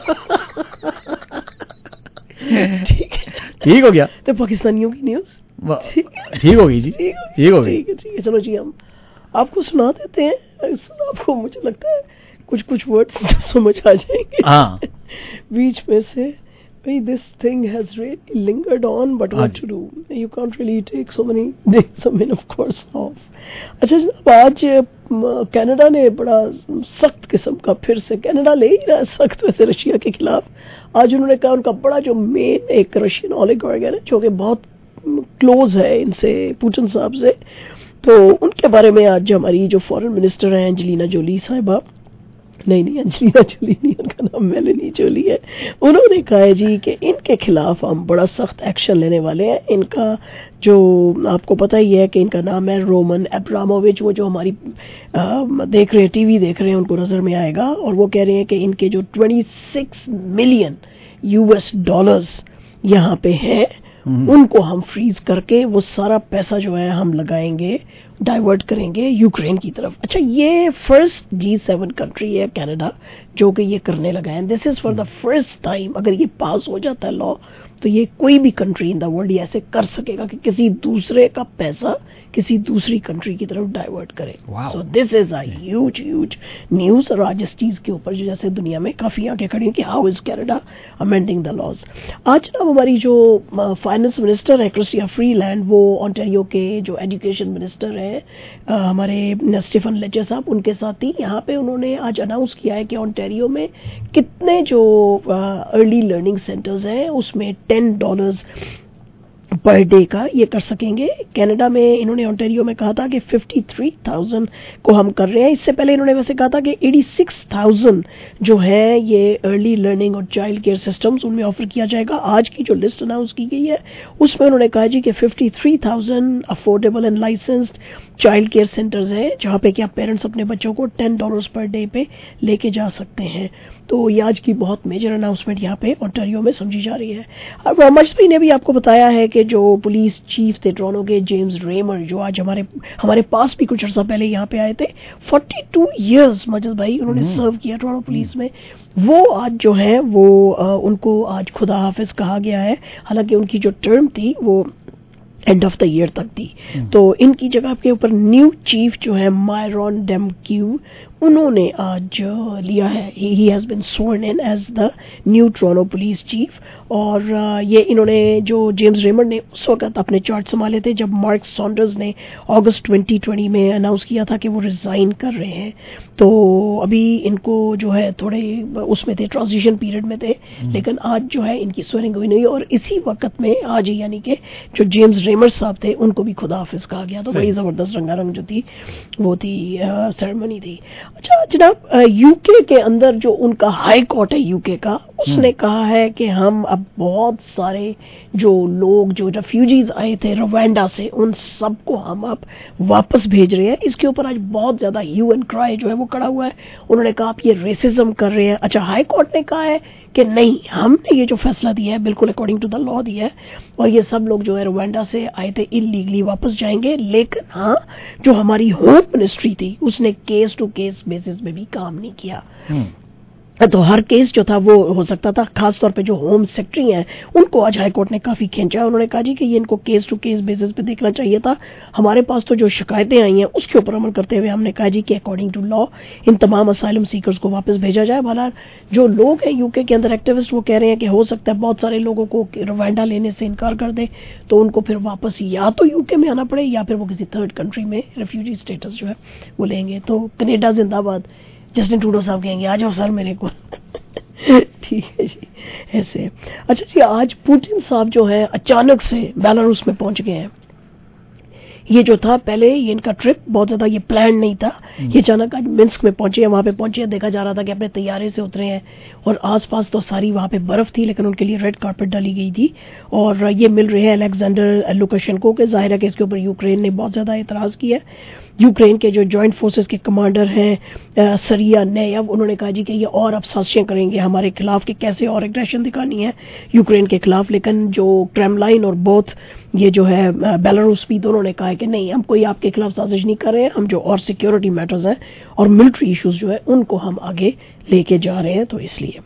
ठीक है, ठीक हो गया। तो पाकिस्तानियों की न्यूज ठीक होगी जी, ठीक होगी। ठीक है, ठीक है, चलो जी हम आपको सुना देते हैं। आपको मुझे लगता है कुछ कुछ वर्ड्स समझ आ जाएंगे। हाँ। बीच में से भाई this thing has really lingered on, but what to do, you can't really take so many days I mean of course off. अच्छा जनाब, आज कनाडा ने बड़ा सख्त किस्म का, फिर से कनाडा ले ही रहा है सख्त वैसे रशिया के खिलाफ। आज उन्होंने कहा उनका बड़ा जो मेन एक रशियन ओलिगार्क है जो कि बहुत क्लोज है इनसे, पुतिन साहब से, तो उनके बारे में आज हमारी जो फॉरेन मिनिस्टर हैं एंजेलिना जोली साहिबा, नहीं नहीं एंजेलिना जोली नहीं, उनका नाम मेलेनी जोली है, उन्होंने कहा है जी कि इनके खिलाफ हम बड़ा सख्त एक्शन लेने वाले हैं। इनका जो आपको पता ही है कि इनका नाम है रोमन अब्रामोविच। वो जो हमारी आ, देख रहे हैं, टीवी देख रहे हैं, उनको नजर में आएगा। और वो कह रहे हैं कि इनके जो छब्बीस मिलियन यूएस डॉलर्स यहाँ पे हैं, उनको हम फ्रीज करके वो सारा पैसा जो है हम लगाएंगे, डाइवर्ट करेंगे यूक्रेन की तरफ। अच्छा, ये फर्स्ट जी सेवन कंट्री है कनाडा जो कि ये करने लगा है। This is for the first time. अगर ये पास हो जाता है लॉ तो ये कोई भी कंट्री इन द वर्ल्ड ये ऐसे कर सकेगा कि किसी दूसरे का पैसा किसी दूसरी कंट्री की तरफ डाइवर्ट करे। So this is a huge huge news. और आज इस चीज के ऊपर जो जैसे दुनिया में काफी आंखें खड़ी हैं कि how is Canada amending the laws. आज ना हमारी जो फाइनेंस मिनिस्टर है क्रिस्टिया फ्रीलैंड, वो ऑन्टेरियो के जो एजुकेशन मिनिस्टर है हमारे स्टीफन लेचर साहब, उनके साथ ही यहाँ पे उन्होंने आज अनाउंस किया है कि ऑन्टेरियो में कितने जो अर्ली लर्निंग सेंटर्स हैं उसमें टेन डॉलर्स पर डे का ये कर सकेंगे। कनाडा में इन्होंने ऑन्टेरियो में कहा था कि तिरेपन हज़ार को हम कर रहे हैं। इससे पहले इन्होंने वैसे कहा था कि छियासी हज़ार जो है ये अर्ली लर्निंग और चाइल्ड केयर सिस्टम्स उनमें ऑफर किया जाएगा। आज की जो लिस्ट अनाउंस की गई है उसमें उन्होंने कहा जी कि तिरेपन हज़ार affordable and licensed child care centres हैं जहाँ पे कि आप पेरेंट्स अपने बच्चों को टेन डॉलर्स पर डे पे लेके जा सकते हैं। तो ये आज की बहुत मेजर अनाउंसमेंट यहाँ पे ऑन्टेरियो में समझी जा रही है। अब मजपी ने भी आपको बताया है कि जो पुलिस चीफ थे टोरंटो के जेम्स रेमर, जो आज हमारे हमारे पास भी कुछ अर्सा पहले यहाँ पे आए थे, बयालीस इयर्स मजद भाई उन्होंने सर्व किया टोरंटो पुलिस में, वो आज जो है वो आ, उनको आज खुदा हाफिज कहा गया है। हालांकि उनकी जो टर्म थी वो एंड ऑफ द ईयर तक थी। तो इनकी जगह के ऊपर न्यू चीफ जो है मायरॉन डेमक्यू, उन्होंने आज लिया है, he has been sworn in as the new Toronto police chief. और ये इन्होंने जो जेम्स रेमंड ने उस वक्त अपने चार्ज संभाले थे जब मार्क सॉन्डर्स ने अगस्त ट्वेंटी ट्वेंटी में अनाउंस किया था कि वो रिजाइन कर रहे हैं। तो अभी इनको जो है थोड़े उसमें थे, ट्रांजिशन पीरियड में थे, लेकिन आज जो है इनकी स्वेरिंग हुई नहीं। और इसी वक्त में आज यानी कि जो जेम्स रेमंड साहब थे उनको भी खुदा हाफिज कहा गया। तो बड़ी जबरदस्त रंगारंग जो थी वो थी सेरेमनी थी। अच्छा जनाब, यूके के अंदर जो उनका हाई कोर्ट है यूके का, उसने कहा है कि हम अब बहुत सारे जो लोग जो रेफ्यूजीज आए थे रवांडा से उन सबको हम अब वापस भेज रहे हैं। इसके ऊपर आज बहुत ज्यादा ह्यू एंड क्राई जो है वो खड़ा हुआ है। उन्होंने कहा आप ये रेसिज्म कर रहे हैं। अच्छा, हाई कोर्ट ने कहा है कि नहीं, हमने ये जो फैसला दिया है बिल्कुल अकॉर्डिंग टू द लॉ दिया है और ये सब लोग जो है रवांडा से आए थे इलीगली वापस जाएंगे। लेकिन हाँ, जो हमारी होम मिनिस्ट्री थी उसने केस टू केस बेसिस में भी काम नहीं किया। तो हर केस जो था वो हो सकता था, खास तौर पे जो होम सेक्रेटरी हैं उनको आज हाई कोर्ट ने काफी खींचा। उन्होंने कहा जी कि ये इनको केस टू केस बेसिस पे देखना चाहिए था। हमारे पास तो जो शिकायतें आई हैं उसके ऊपर अमल करते हुए हमने कहा जी कि अकॉर्डिंग टू लॉ इन तमाम असाइलम सीकर्स को वापस भेजा जाए। भला जो लोग हैं यूके के अंदर एक्टिविस्ट, वो कह रहे हैं कि हो सकता है बहुत सारे लोगों को रवांडा लेने से इनकार कर दे तो उनको फिर वापस या तो यूके में आना पड़े या फिर वो किसी थर्ड कंट्री में रेफ्यूजी स्टेटस जो है वो लेंगे। तो कनेडा जिंदाबाद, जस्टिन ट्रूडो साहब कहेंगे आ जाओ सर मेरे को। ठीक है जी, ऐसे। अच्छा जी, आज पुतिन साहब जो है अचानक से बेलारूस में पहुंच गए हैं। ये जो था पहले ये इनका ट्रिप बहुत ज्यादा ये प्लान नहीं था, ये अचानक आज मिन्स्क में पहुंचे हैं। वहां पे पहुंचे हैं, देखा जा रहा था कि अपने तैयारे से उतरे हैं और आसपास तो सारी वहां पे बर्फ थी लेकिन उनके लिए रेड कार्पेट डाली गई थी। और ये मिल रहे हैं अलेक्जेंडर लुकाशेंको के। जाहिर है कि इसके ऊपर यूक्रेन ने बहुत ज्यादा एतराज किया है। यूक्रेन के जो जॉइंट फोर्सेस के कमांडर हैं सरिया नेयव, उन्होंने कहा जी कि ये और अब साजिशें करेंगे हमारे खिलाफ कि कैसे और एग्रेशन दिखानी है यूक्रेन के खिलाफ। लेकिन जो क्रेमलाइन और बोथ ये जो है बेलारूस भी, दोनों ने कहा है कि नहीं, हम कोई आपके खिलाफ साजिश नहीं कर रहे हैं, हम जो और सिक्योरिटी मैटर्स हैं और मिलिट्री इश्यूज जो है उनको हम आगे लेके जा रहे हैं। तो इसलिए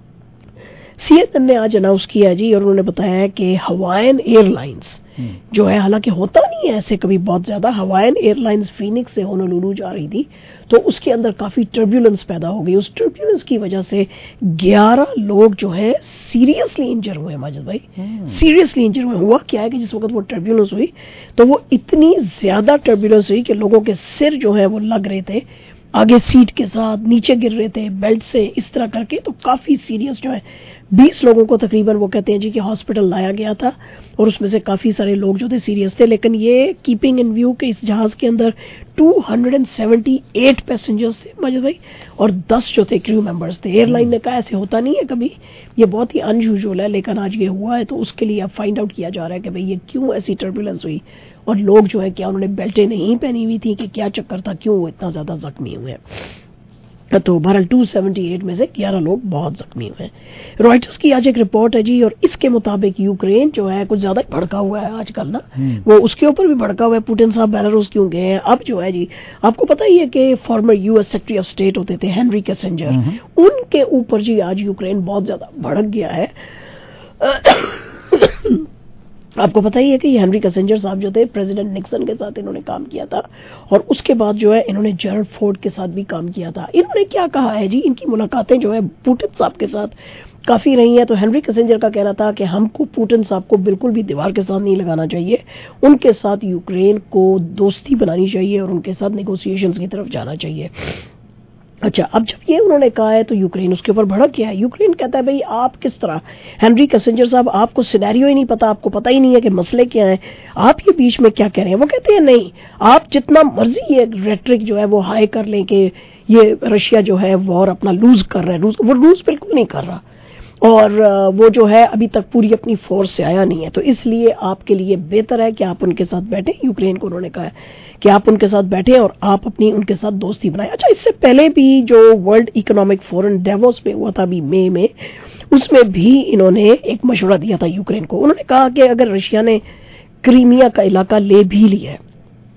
सीएनएन ने आज अनाउंस किया जी और उन्होंने बताया कि हवाईन एयरलाइंस जो है, हालांकि होता नहीं है ऐसे कभी बहुत ज्यादा, हवाईन एयरलाइंस फीनिक्स से होनोलुलु जा रही थी तो उसके अंदर काफी टर्ब्यूलेंस पैदा हो गई। उस टर्ब्यूलेंस की वजह से ग्यारह लोग जो है सीरियसली इंजर हुए। माजिद भाई, सीरियसली इंजर हुए। हुआ क्या है कि जिस वक्त वो टर्ब्यूलेंस हुई तो वो इतनी ज्यादा टर्ब्यूलेंस हुई कि लोगों के सिर जो है वो लग रहे थे आगे सीट के साथ, नीचे गिर रहे थे बेल्ट से, इस तरह करके। तो काफी सीरियस जो है बीस लोगों को तकरीबन वो कहते हैं जी कि हॉस्पिटल लाया गया था और उसमें से काफी सारे लोग जो थे सीरियस थे। लेकिन ये कीपिंग इन व्यू के इस जहाज के अंदर दो सौ अठहत्तर पैसेंजर्स थे माजिद भाई और दस जो थे क्रू मेंबर्स थे। एयरलाइन ने कहा ऐसे होता नहीं है कभी, ये बहुत ही अनयूजुअल है, लेकिन आज ये हुआ है। तो उसके लिए अब फाइंड आउट किया जा रहा है कि भाई ये क्यों ऐसी टर्बुलेंस हुई और लोग जो है क्या उन्होंने बेल्टें नहीं पहनी हुई थी कि क्या चक्कर था, क्यों वो इतना ज्यादा जख्मी हुए। तो बहरहाल दो सौ अठहत्तर में से ग्यारह लोग बहुत जख्मी हुए। रॉयटर्स की आज एक रिपोर्ट है जी और इसके मुताबिक यूक्रेन जो है कुछ ज्यादा भड़का हुआ है आजकल ना, वो उसके ऊपर भी भड़का हुआ है। पुतिन साहब बेलारूस क्यों गए हैं? अब जो है जी आपको पता ही है कि former US secretary of state होते थे हेनरी किसिंजर, उनके ऊपर जी आज यूक्रेन बहुत ज्यादा भड़क गया है। आपको पता ही है कि हेनरी किसिंजर साहब जो थे प्रेसिडेंट निक्सन के साथ इन्होंने काम किया था और उसके बाद जो है इन्होंने जेरल्ड फोर्ड के साथ भी काम किया था। इन्होंने क्या कहा है जी, इनकी मुलाकातें जो है पुतिन साहब के साथ काफी रही है। तो हेनरी किसिंजर का कहना था कि हमको पुतिन साहब को बिल्कुल भी दीवार के साथ नहीं लगाना चाहिए, उनके साथ यूक्रेन को दोस्ती बनानी चाहिए और उनके साथ नेगोशिएशंस की तरफ जाना चाहिए। अच्छा, अब जब ये उन्होंने कहा है तो यूक्रेन उसके ऊपर भड़क गया है। यूक्रेन कहता है भाई आप किस तरह, हेनरी किसिंजर साहब आपको सिनेरियो ही नहीं पता, आपको पता ही नहीं है कि मसले क्या हैं, आप ये बीच में क्या कह रहे हैं। वो कहते हैं नहीं, आप जितना मर्जी ये रेटरिक जो है वो हाई कर लें कि ये रशिया जो है वॉर अपना लूज कर रहा है, लूज वो लूज बिल्कुल नहीं कर रहा और वो जो है अभी तक पूरी अपनी फोर्स से आया नहीं है। तो इसलिए आपके लिए बेहतर है कि आप उनके साथ बैठें। यूक्रेन को उन्होंने कहा है कि आप उनके साथ बैठे और आप अपनी उनके साथ दोस्ती बनाएं। अच्छा, इससे पहले भी जो वर्ल्ड इकोनॉमिक फोरम डेवोस में हुआ था अभी मई में, उसमें भी इन्होंने एक मशवरा दिया था यूक्रेन को। उन्होंने कहा कि अगर रशिया ने क्रीमिया का इलाका ले भी लिया है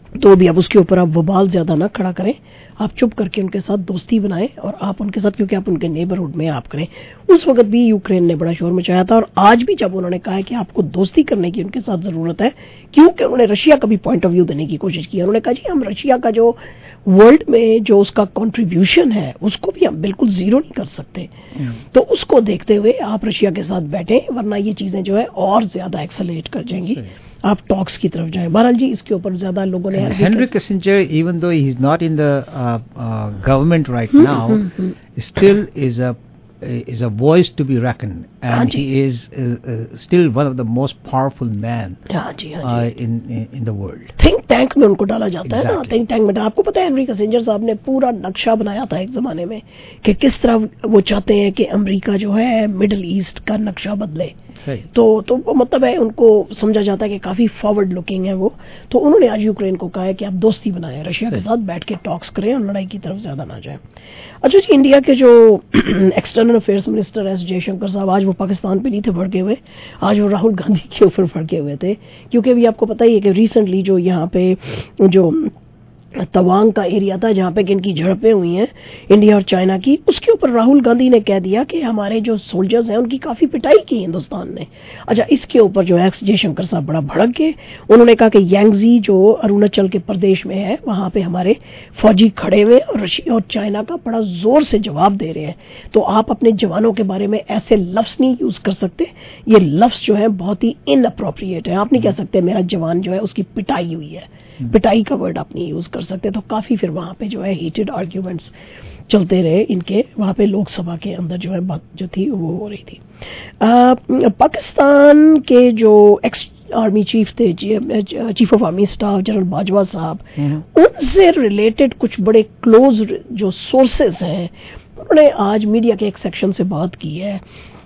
तो भी अब उसके ऊपर आप वबाल ज्यादा ना खड़ा करें, आप चुप करके उनके साथ दोस्ती बनाएं और आप उनके साथ, क्योंकि आप उनके नेबरहुड में आप करें। उस वक्त भी यूक्रेन ने बड़ा शोर मचाया था, और आज भी जब उन्होंने कहा है कि आपको दोस्ती करने की उनके साथ जरूरत है, क्योंकि उन्होंने रशिया का भी पॉइंट ऑफ व्यू देने की कोशिश की। उन्होंने कहा जी हम रशिया का जो वर्ल्ड में जो उसका कंट्रीब्यूशन है उसको भी हम बिल्कुल जीरो नहीं कर सकते, तो उसको देखते हुए आप रशिया के साथ बैठे, वरना ये चीजें जो है और ज्यादा एक्सेलरेट कर जाएंगी, आप टॉक्स की तरफ जाएं। बहरहाल जी इसके ऊपर ज्यादा लोगों ने, Henry Kissinger even though he is not in the government right now, still is a is a voice to be reckoned, and he is uh, uh, still one of the most powerful men हाँ जी, हाँ uh, जी. in, in in the world. Think tank में उनको डाला जाता exactly. है ना, थिंक टैंक में। आपको पता है हेनरी किसिंजर साहब ने पूरा नक्शा बनाया था एक जमाने में कि किस तरह वो चाहते हैं कि अमेरिका जो है मिडिल ईस्ट का नक्शा बदले। सही। तो तो मतलब है उनको समझा जाता है कि काफी फॉरवर्ड लुकिंग है वो। तो उन्होंने आज यूक्रेन को कहा है कि आप दोस्ती बनाएं, रशिया के साथ बैठ के टॉक्स करें और लड़ाई की तरफ ज्यादा ना जाएं। अच्छा जी, इंडिया के जो external affairs minister S Jaishankar साहब आज वो पाकिस्तान पे नहीं थे भड़के हुए, आज वो राहुल गांधी के ऊपर भड़के हुए थे, क्योंकि अभी आपको पता ही है कि रिसेंटली जो यहाँ पे जो तवांग का एरिया था जहाँ पे इनकी झड़पें हुई हैं इंडिया और चाइना की, उसके ऊपर राहुल गांधी ने कह दिया कि हमारे जो सोल्जर्स हैं उनकी काफी पिटाई की हिंदुस्तान ने। अच्छा, इसके ऊपर जो एक्स जयशंकर साहब बड़ा भड़क गए, उन्होंने कहा कि यांगजी जो अरुणाचल के प्रदेश में है वहां पे हमारे फौजी खड़े हुए और रशिया और चाइना का बड़ा जोर से जवाब दे रहे हैं, तो आप अपने जवानों के बारे में ऐसे लफ्ज नहीं यूज कर सकते, ये लफ्ज जो है बहुत ही इनअप्रोप्रिएट है। आप नहीं कह सकते मेरा जवान जो है उसकी पिटाई हुई है, पिटाई का वर्ड आप नहीं यूज कर सकते। तो काफी फिर वहां पे जो है हीटेड आर्ग्यूमेंट्स चलते रहे इनके, वहां पे लोकसभा के अंदर जो है बात जो थी वो हो रही थी। आ, पाकिस्तान के जो एक्स आर्मी चीफ थे, chief of army staff general Bajwa साहब, उनसे रिलेटेड कुछ बड़े क्लोज जो सोर्सेस हैं, उन्होंने आज मीडिया के एक सेक्शन से बात की है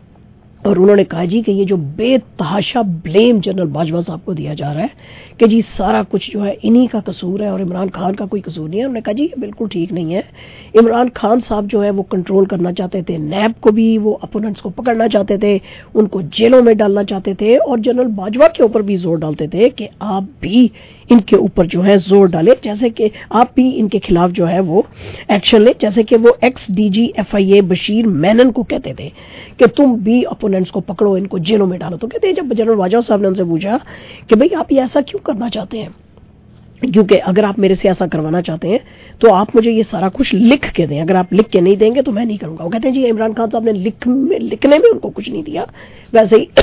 और उन्होंने कहा जी कि ये जो बेतहाशा ब्लेम जनरल बाजवा साहब को दिया जा रहा है कि जी सारा कुछ जो है इन्हीं का कसूर है और इमरान खान का कोई कसूर नहीं है। उन्होंने कहा जी ये बिल्कुल ठीक नहीं है। इमरान खान साहब जो है वो कंट्रोल करना चाहते थे, नैब को भी वो अपोनेंट्स को पकड़ना चाहते थे, उनको जेलों में डालना चाहते थे और जनरल बाजवा के ऊपर भी जोर डालते थे कि आप भी इनके ऊपर जो है जोर डाले, जैसे कि आप भी इनके खिलाफ जो है वो एक्शन ले, जैसे कि वो ex DG F I A Bashir Menon को कहते थे कि तुम भी अपोनेंट्स को पकड़ो, इनको जेलों में डालो। तो कहते हैं जब जनरल बाजवा साहब ने उनसे पूछा कि भाई आप ये ऐसा क्यों करना चाहते हैं, क्योंकि अगर आप मेरे से ऐसा करवाना चाहते हैं तो आप मुझे ये सारा कुछ लिख के दें, अगर आप लिख के नहीं देंगे तो मैं नहीं करूंगा। वो कहते हैं जी इमरान खान साहब ने लिख में, लिखने में उनको कुछ नहीं दिया, वैसे ही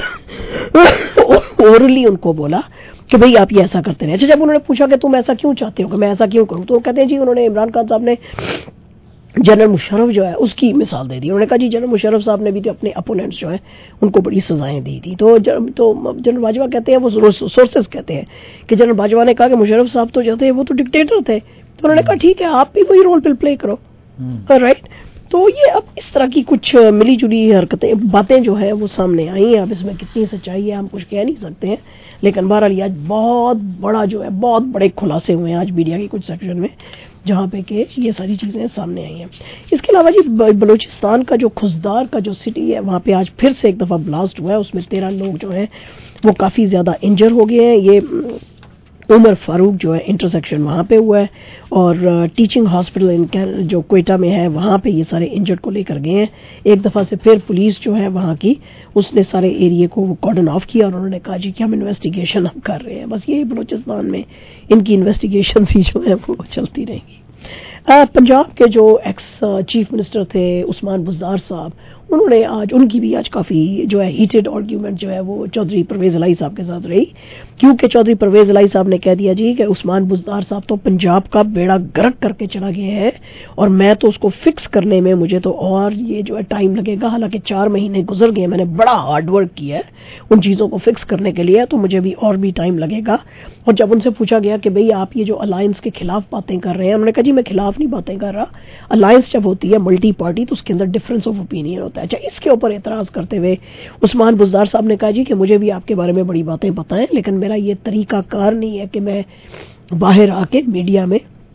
ओरली उनको बोला कि भाई आप ये ऐसा करते रहे। अच्छा, जब उन्होंने पूछा कि तुम ऐसा क्यों चाहते हो कि मैं ऐसा क्यों करूं, तो कहते हैं जी उन्होंने इमरान खान साहब ने जनरल मुशर्रफ जो है उसकी मिसाल दे दी। उन्होंने कहा जी जनरल मुशर्रफ साहब ने भी तो अपने अपोनेंट्स जो है उनको बड़ी सजाएं दी थी। तो तो जनरल बाजवा कहते हैं, वो सोर्सेस कहते हैं कि जनरल बाजवा ने कहा कि मुशर्रफ साहब तो जो थे वो तो डिक्टेटर थे, तो उन्होंने कहा ठीक है आप भी वही रोल प्ले करो, राइट। तो ये अब इस तरह की कुछ मिली जुली हरकतें बातें जो है वो सामने आई हैं। अब इसमें कितनी सच्चाई है हम कुछ कह नहीं सकते हैं, लेकिन बहरहाल आज बहुत बड़ा जो है बहुत बड़े खुलासे हुए हैं आज मीडिया के कुछ सेक्शन में, जहाँ पे कि ये सारी चीजें सामने आई हैं। इसके अलावा जी बलूचिस्तान का जो खुजदार का जो सिटी है वहाँ पे आज फिर से एक दफा ब्लास्ट हुआ है, उसमें तेरह लोग जो हैं वो काफी ज्यादा इंजर हो गए हैं। ये उमर फारूक जो है इंटरसेक्शन वहाँ पे हुआ है और टीचिंग हॉस्पिटल इन जो क्वेटा में है वहाँ पे ये सारे इंजर्ड को लेकर गए हैं। एक दफ़ा से फिर पुलिस जो है वहाँ की उसने सारे एरिया को वो कॉर्डन ऑफ किया और उन्होंने कहा जी कि हम इन्वेस्टिगेशन हम कर रहे हैं। बस यही बलूचिस्तान में इनकी इन्वेस्टिगेशन ही जो है वो चलती रहेंगी। पंजाब के जो एक्स चीफ मिनिस्टर थे उस्मान बुज़दार साहब, उन्होंने आज उनकी भी आज काफ़ी जो है हीटेड आर्ग्यूमेंट जो है वो चौधरी परवेज इलाही साहब के साथ रही, क्योंकि चौधरी परवेज इलाही साहब ने कह दिया जी कि उस्मान बुज़दार साहब तो पंजाब का बेड़ा गर्क करके चला गया है और मैं तो उसको फिक्स करने में मुझे तो और ये जो है टाइम लगेगा। हालांकि चार महीने गुजर गए, मैंने बड़ा हार्ड वर्क किया है उन चीज़ों को फिक्स करने के लिए, तो मुझे भी और भी टाइम लगेगा। और जब उनसे पूछा गया कि भाई आप ये जो अलायंस के खिलाफ बातें कर रहे हैं, उन्होंने कहा जी मैं खिलाफ नहीं बातें कर रहा, अलायंस जब होती है मल्टी पार्टी तो उसके अंदर डिफरेंस ऑफ ओपिनियन होता है। अच्छा, इसके ऊपर एतराज करते हुए उस्मान बुज़दार साहब ने कहा जी कि मुझे भी आपके बारे में बड़ी बातें पता है, लेकिन मेरा ये तरीका कार नहीं है कि मैं बाहर आके मीडिया में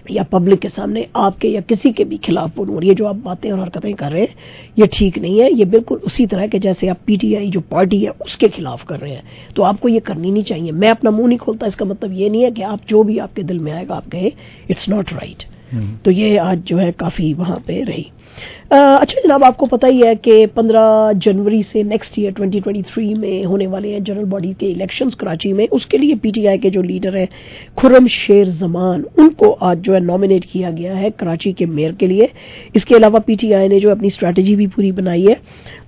या पब्लिक के सामने आपके या किसी के भी खिलाफ बोलूं, और ये जो आप बातें और हरकतें कर रहे हैं ये ठीक नहीं है। ये बिल्कुल उसी तरह के जैसे आप पीटीआई जो पार्टी है उसके खिलाफ कर रहे हैं, तो आपको ये करनी नहीं चाहिए। मैं अपना मुंह नहीं खोलता, इसका मतलब ये नहीं है कि आप जो भी आपके दिल में आएगा आप कहे, इट्स नॉट राइट। तो ये आज जो है काफी वहां पे रही। आ, अच्छा जनाब, आपको पता ही है कि पंद्रह जनवरी से next year twenty twenty three में होने वाले हैं जनरल बॉडी के इलेक्शंस कराची में। उसके लिए पीटीआई के जो लीडर हैं खुर्रम शेर जमान, उनको आज जो है नॉमिनेट किया गया है कराची के मेयर के लिए। इसके अलावा पीटीआई ने जो अपनी स्ट्रैटेजी भी पूरी बनाई है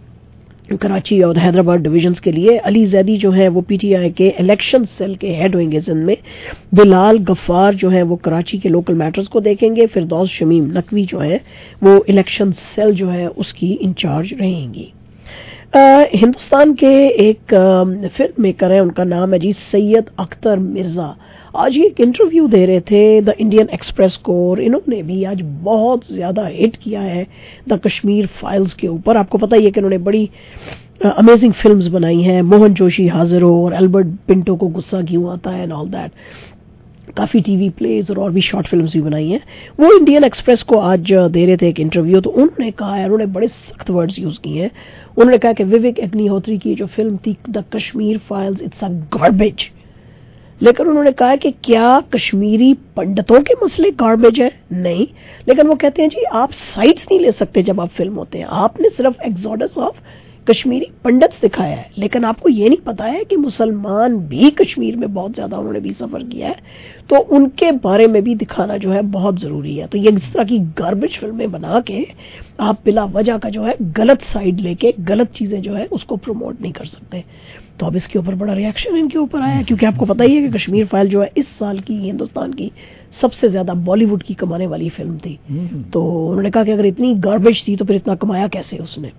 कराची और हैदराबाद डिवीजन्स के लिए। अली जैदी जो है वो पीटीआई के इलेक्शन सेल के हेड होंगे जिन में। बिलाल गफ्फार जो है वो कराची के लोकल मैटर्स को देखेंगे। फिरदौस शमीम नकवी जो है वो इलेक्शन सेल जो है उसकी इंचार्ज रहेंगी। आ, हिंदुस्तान के एक आ, फिल्म मेकर है, उनका नाम है जी सैयद अख्तर मिर्जा। आज ये एक इंटरव्यू दे रहे थे द इंडियन एक्सप्रेस को, और इन्होंने भी आज बहुत ज्यादा हिट किया है द कश्मीर फाइल्स के ऊपर। आपको पता ही है कि इन्होंने बड़ी अमेजिंग फिल्म्स बनाई हैं, मोहन जोशी हाजिर हो और एल्बर्ट पिंटो को गुस्सा क्यों आता है एंड ऑल दैट। काफी टीवी प्लेज और और भी शॉर्ट फिल्म्स भी बनाई हैं। वो इंडियन एक्सप्रेस को आज दे रहे थे एक इंटरव्यू, तो उन्होंने कहा है, उन्होंने बड़े सख्त वर्ड्स यूज किए हैं। उन्होंने कहा कि विवेक अग्निहोत्री की जो फिल्म थी the Kashmir Files it's a garbage. लेकिन उन्होंने कहा कि क्या कश्मीरी पंडितों के मसले गार्बेज है? नहीं। लेकिन वो कहते हैं जी आप साइड्स नहीं ले सकते जब आप फिल्म होते हैं, आपने सिर्फ एक्सोडस ऑफ कश्मीरी पंडित्स दिखाया है, लेकिन आपको ये नहीं पता है कि मुसलमान भी कश्मीर में बहुत ज्यादा उन्होंने भी सफर किया है, तो उनके बारे में भी दिखाना जो है बहुत जरूरी है। तो ये इस तरह की गार्बेज फिल्में बना के आप बिला वजह का जो है गलत साइड लेके गलत चीजें जो है उसको प्रमोट नहीं कर सकते। तो अब इसके ऊपर बड़ा रिएक्शन इनके ऊपर आया, क्योंकि आपको पता ही है कि कश्मीर फाइल जो है इस साल की हिंदुस्तान की सबसे ज्यादा बॉलीवुड की कमाने वाली फिल्म थी। तो उन्होंने कहा कि अगर इतनी गार्बेज थी तो फिर इतना कमाया कैसे उसने।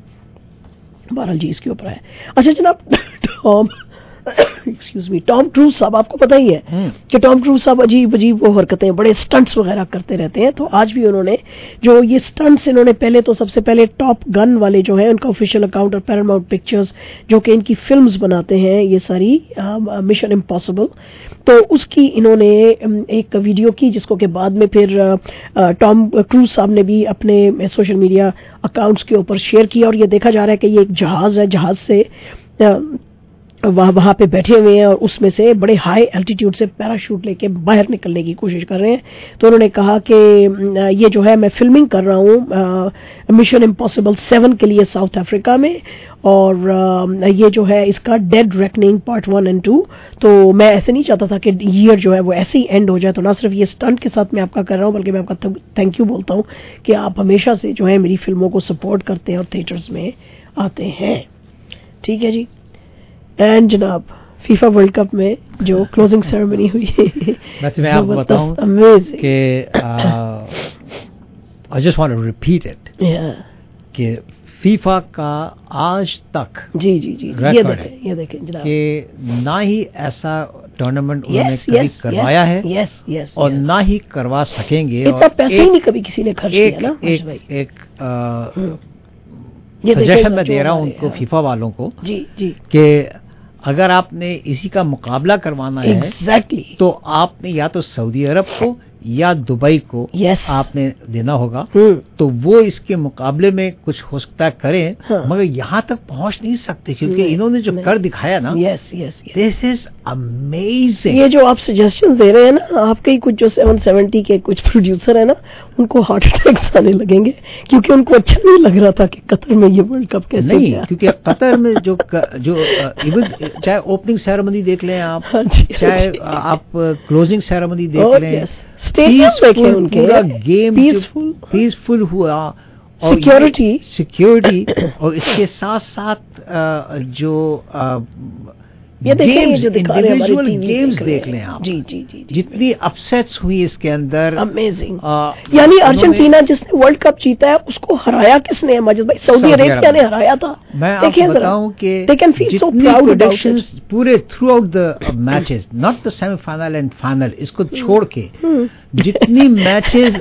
बहरहाल जी इसके ऊपर है। अच्छा जनाब, Tom excuse me Tom Cruise साहब, आपको पता ही है कि टॉम क्रूज साहब अजीब अजीब वो हरकतें, बड़े स्टंट्स वगैरह करते रहते हैं। तो आज भी उन्होंने जो ये स्टंट्स इन्होंने पहले तो सबसे पहले टॉप गन वाले जो है उनका ऑफिशियल अकाउंट और पैरामाउंट पिक्चर्स जो कि इनकी फिल्म्स बनाते हैं ये सारी मिशन इम्पॉसिबल, तो उसकी इन्होंने एक वीडियो की जिसको के बाद में फिर टॉम क्रूज साहब ने भी अपने सोशल मीडिया अकाउंट्स के ऊपर शेयर किया। और ये देखा जा रहा है कि ये एक जहाज है, जहाज से वहां वहां पे बैठे हुए हैं और उसमें से बड़े हाई एल्टीट्यूड से पैराशूट लेके बाहर निकलने की कोशिश कर रहे हैं। तो उन्होंने कहा कि ये जो है मैं फिल्मिंग कर रहा हूँ मिशन इम्पॉसिबल सेवन के लिए साउथ अफ्रीका में, और ये जो है इसका dead reckoning part one and two. तो मैं ऐसे नहीं चाहता था कि ईयर जो है वो ऐसे ही एंड हो जाए। तो ना सिर्फ ये स्टंट के साथ मैं आपका कर रहा हूँ, बल्कि मैं आपका थैंक यू बोलता हूँ कि आप हमेशा से जो है मेरी फिल्मों को सपोर्ट करते हैं और थिएटर्स में आते हैं। ठीक है जी। एंड जनाब फीफा वर्ल्ड कप में जो क्लोजिंग सेरेमनी हुई वैसे मैं आपको बताऊं कि I just want to repeat it कि फीफा का आज तक जी जी जी ये देखें ये देखें जनाब कि ना ही ऐसा टूर्नामेंट उन्होंने yes, कभी yes, करवाया yes, है yes, yes, और yes. ना ही करवा सकेंगे। इतना पैसे ही नहीं कभी किसी ने खर्च किया ना। एक एक सजेशन मैं दे रहा हूं उनको फीफा वालों को जी जी कि अगर आपने इसी का मुकाबला करवाना है exactly. तो आपने या तो सऊदी अरब को या दुबई को yes. आपने देना होगा। hmm. तो वो इसके मुकाबले में कुछ हो सकता है करें, हाँ. मगर यहाँ तक पहुंच नहीं सकते क्योंकि इन्होंने जो कर दिखाया ना yes, yes, yes. This is amazing. ये जो आप सजेशन दे रहे हैं ना, आपके ही कुछ जो सेवन सेवेंटी के कुछ प्रोड्यूसर है ना उनको हार्ट अटैक्स आने लगेंगे, क्योंकि उनको अच्छा नहीं लग रहा था कि कतर में ये वर्ल्ड कप कैसे नहीं गया। क्योंकि कतर में जो जो चाहे ओपनिंग सेरेमनी देख लें आप, चाहे आप क्लोजिंग सेरेमनी देख लें, पीसफुल उनके पूरा गेम पीसफुल पीसफुल हुआ, सिक्योरिटी सिक्योरिटी और इसके साथ साथ जो ये गेम्स जो दिखा रहे हैं इंडिविजुअल गेम्स देख लें आप। जी जी जी जितनी अपसेट्स हुई इसके अंदर, अमेजिंग। यानी अर्जेंटीना जिसने वर्ल्ड कप जीता है उसको हराया किसने? मजिद भाई सऊदी अरेबिया ने हराया था। मैं आपको बताऊं कि जितनी प्रोडक्शंस पूरे throughout the matches, not the semifinal and final, इसको छोड़ के जितनी मैचेस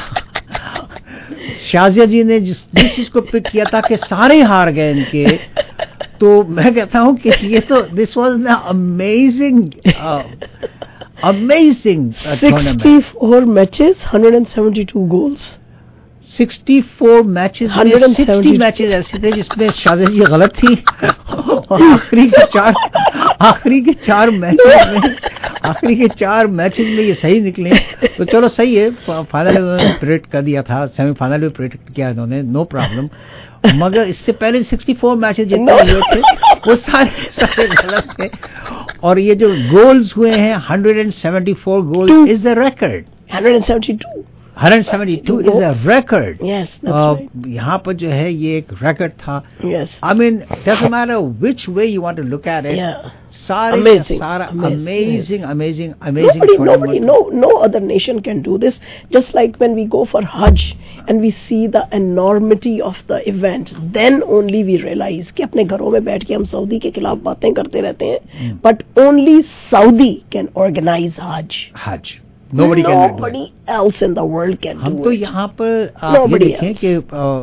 शाजिया जी ने जिस जिस चीज को पिक किया था कि सारे हार गए इनके, तो मैं कहता हूं कि ये तो this was an amazing amazing uh, tournament. sixty-four matches, one hundred seventy-two goals. sixty-four matches में sixty मैचेस ऐसे थे जिसमें शादी जी गलत थी और आखिरी के चार आखिरी के चार मैचेस में आखिरी के चार मैचेस में ये सही निकले तो चलो सही है. फाइनल में प्रेडिक्ट कर दिया था, सेमीफाइनल में प्रेडिक्ट किया इन्होंने, नो प्रॉब्लम. मगर इससे पहले sixty-four मैचेस जितने हुए थे वो सारे सारे गलत थे. और ये जो गोल्स हुए हैं one hundred seventy-four goals is the record. one hundred seventy-two one hundred seventy-two is a record. Yes, that's uh, right. यहाँ पर जो है ये एक record था. Yes. I mean, doesn't matter which way you want to look at it. Yeah. सारे amazing, सारा amazing, amazing, amazing, amazing. Nobody, nobody, no, no other nation can do this. Just like when we go for Hajj and we see the enormity of the event, then only we realize कि अपने घरों में बैठ के हम Saudi के खिलाफ बातें करते रहते हैं. But only Saudi can organize Hajj. Hajj. Nobody, Nobody else in the world can do it. हम तो यहाँ पर आप ये देखें कि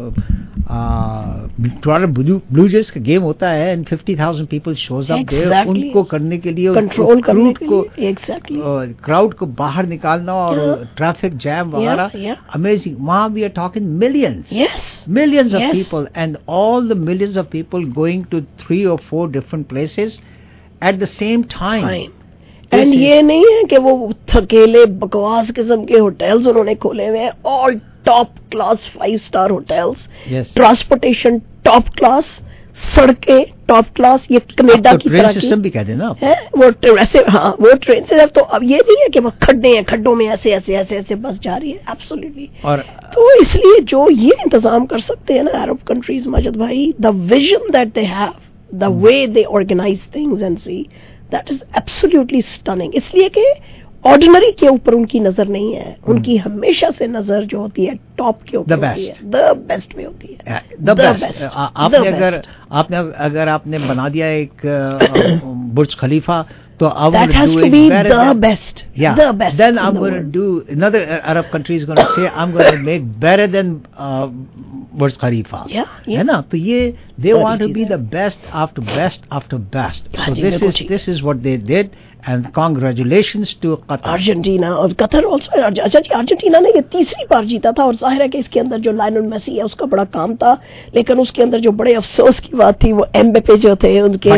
टोरंटो ब्लू जेज का गेम होता है and fifty thousand people shows up there. उनको करने के लिए कंट्रोल करने के लिए exactly क्राउड को बाहर निकालना और ट्रैफिक जैम वगैरह अमेजिंग. वहाँ we are talking millions, yes, millions of yes. people and all the millions of people going to three or four different places at the same time. time. And ये नहीं है कि वो थकेले बकवास किस्म के होटल्स उन्होंने खोले हुए हैं. All top class five star hotels, transportation top class, सड़कें टॉप क्लास. ये कनाडा की ट्रेन सिस्टम भी कह देना है वो वैसे. हाँ, वो ट्रेन से तो अब ये नहीं है कि वो खड्डे हैं, खड्डों में ऐसे ऐसे ऐसे ऐसे बस जा रही है. एब्सोल्युटली. और तो इसलिए जो ये इंतजाम कर सकते हैं ना अरब कंट्रीज, माजिद भाई, the vision that they have, the way they organise things and see, that is absolutely stunning. इसलिए कि ऑर्डिनरी के ऊपर उनकी नजर नहीं है, उनकी हमेशा से नजर जो होती है टॉप के ऊपर होती है, द बेस्ट में होती है. The best. आपने अगर आपने अगर आपने बना दिया एक बुर्ज खलीफा तो अब that has to be the best. Yeah, the best. Then I'm going to do another Arab country is going to say I'm going to make better than uh, Burj Khalifa. Yeah, yeah. है ना? तो ये they want to be the best after best after best. So this is this is what they did. And congratulations to Qatar. Argentina और Qatar also. अच्छा जी, Argentina ने ये तीसरी बार जीता था और जाहिर है कि इसके अंदर जो लायनल मेसी है उसका बड़ा काम था, लेकिन उसके अंदर जो बड़े अफसोस की बात थी वो एम्बेपे जो थे उनके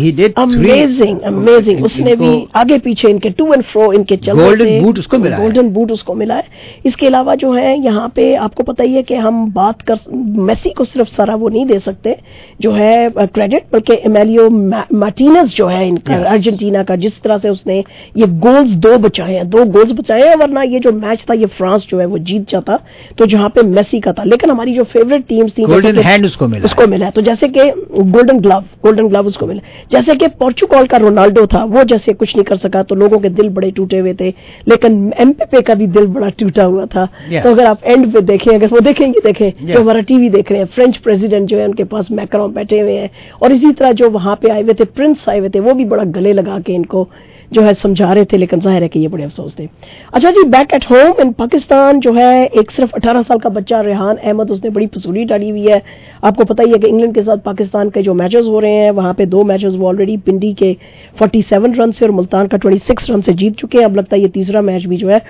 अमेजिंग अमेजिंग. उसने भी आगे पीछे इनके टू एंड फ्रो इनके चलते थे. गोल्डन बूट उसको मिला, गोल्डन बूट उसको मिला है. इसके अलावा जो है यहाँ पे आपको पता ही है कि हम बात कर मेसी को सिर्फ सारा वो नहीं दे सकते जो है क्रेडिट, बल्कि एमेलियो मार्टिनेज जो है इनका अर्जेंटीना का, जिस तरह से उसने ये गोल्स दो बचाए हैं, दो गोल्स बचाए हैं, वरना ये जो मैच था ये फ्रांस जो है वो जीत जाता तो जहां पे मेसी का था. लेकिन हमारी जो फेवरेट टीम्स थी गोल्डन हैंड उसको मिला उसको मिला है. तो जैसे कि गोल्डन ग्लव गोल्डन ग्लव उसको मिला. जैसे कि पोर्चुगल का रोनाल्डो था, वो जैसे कुछ नहीं कर सका तो लोगों के दिल बड़े टूटे हुए थे, लेकिन एम्पेपे का भी दिल बड़ा टूटा हुआ था. yes. तो अगर आप एंड पे देखें, अगर वो देखेंगे देखें yes. जो हमारा टीवी देख रहे हैं, फ्रेंच प्रेसिडेंट जो है उनके पास मैक्रोन बैठे हुए हैं, और इसी तरह जो वहां पे आए हुए थे प्रिंस आए हुए थे, वो भी बड़ा गले लगा के इनको जो है समझा रहे थे, लेकिन जाहिर है कि ये बड़े अफसोस थे. अच्छा जी, back at home in Pakistan जो है एक सिर्फ अठारह साल का बच्चा रेहान अहमद, उसने बड़ी फसूली डाली हुई है. आपको पता ही है कि इंग्लैंड के साथ पाकिस्तान के जो मैचेस हो रहे हैं वहां पे दो मैचेस वो ऑलरेडी पिंडी के सैंतालीस रन से और मुल्तान का छब्बीस रन से जीत चुके हैं. अब लगता है ये तीसरा मैच भी जो है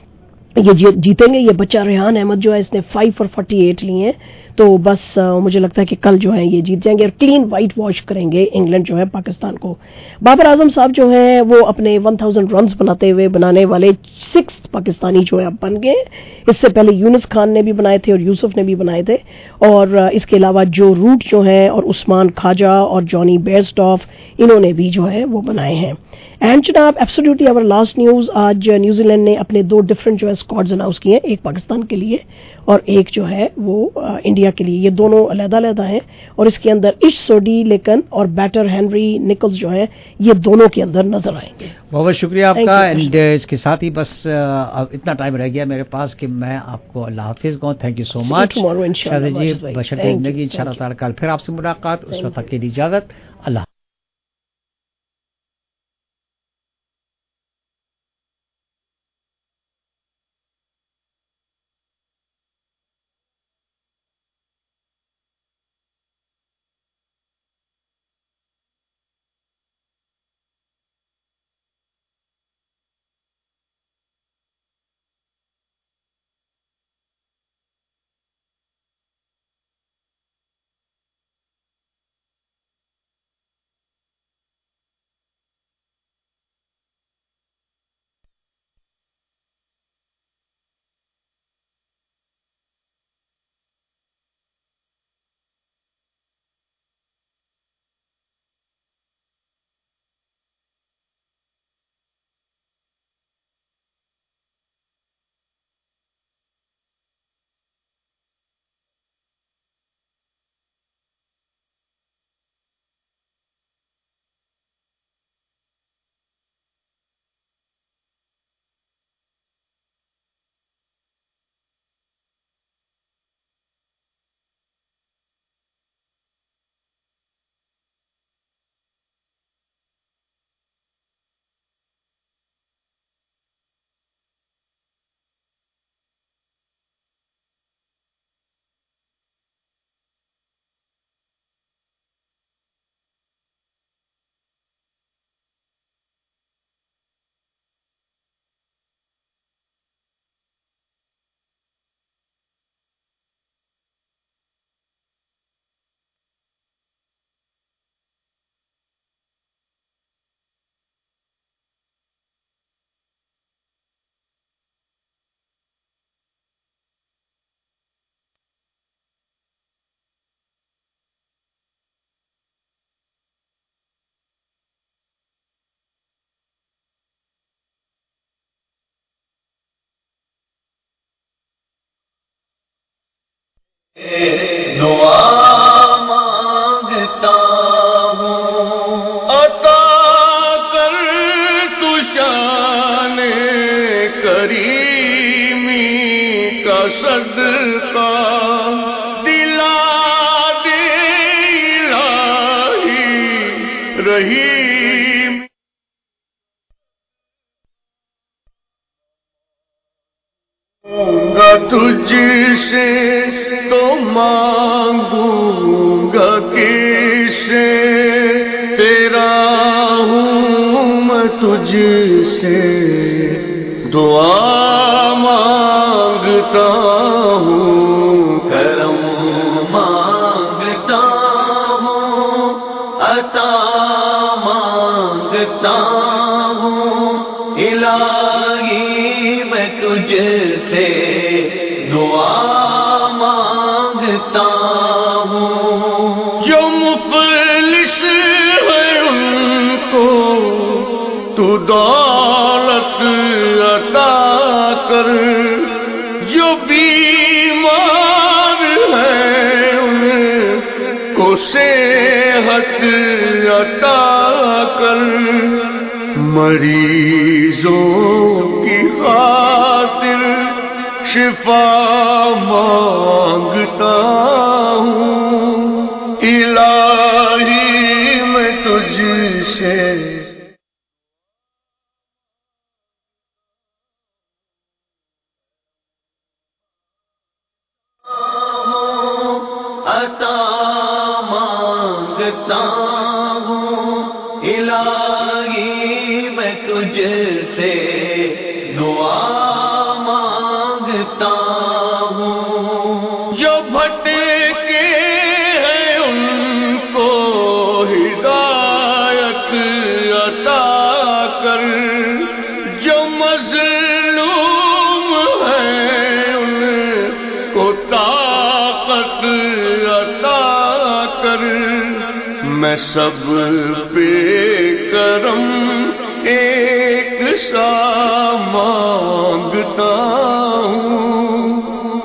ये जीतेंगे. ये बच्चा रेहान अहमद जो है इसने फाइव फॉर फोर्टी एट लिए हैं, तो बस आ, मुझे लगता है कि कल जो है ये जीत जाएंगे और क्लीन वाइट वॉश करेंगे इंग्लैंड जो है पाकिस्तान को. बाबर आजम साहब जो है वो अपने एक हज़ार रन्स बनाते हुए बनाने वाले सिक्स पाकिस्तानी जो है अब बन गए. इससे पहले यूनुस खान ने भी बनाए थे और यूसुफ ने भी बनाए थे, और इसके अलावा जो रूट जो है और उस्मान खाजा और जॉनी बेयरस्टॉफ इन्होंने भी जो है वो बनाए हैं. एंड जनाब एब्सोल्युटली आवर लास्ट न्यूज, आज न्यूजीलैंड ने अपने दो डिफरेंट जो है स्क्वाड्स अनाउंस किए हैं, एक पाकिस्तान के लिए और एक जो है वो आ, इंडिया के लिए. ये दोनों अलग-अलग हैं और इसके अंदर इश सोडी लेकिन और बैटर हेनरी निकल्स जो है ये दोनों के अंदर नजर आएंगे. बहुत बहुत शुक्रिया आपका. एंड इसके साथ ही बस अब इतना टाइम रह गया मेरे पास कि मैं आपको अल्लाह हाफिज कहूँ. थैंक यू सो मच शादी जी. बशर्ते जिंदगी इंशाल्लाह ताला कल फिर आपसे मुलाकात. उस वक्त के लिए इजाजत. अल्लाह. دعا مانگتا ہوں عطا کر تو شان کریمی کا صدقہ دلا دے الہی رحیم گا تجھ سے تو مانگوں گا کس سے تیرا ہوں میں تجھ سے دعا مانگتا ہوں کرم مانگتا ہوں عطا مانگتا ہوں الہی میں تجھ سے دعا مانگتا ہوں جو مفلس ہے ان کو تو دولت عطا کر جو بیمار ہے ان کو صحت عطا کر مریضوں کی خاطر شفا مانگتا ہوں الہی میں تجھ سے عطا مانگتا ہوں الہی میں تجھ سے دعا مانگتا ہوں جو بھٹکے ہیں ان کو ہدایت عطا کر جو مظلوم ہیں ان کو طاقت عطا کر میں سب پہ کرم ایک سا مانگتا ہوں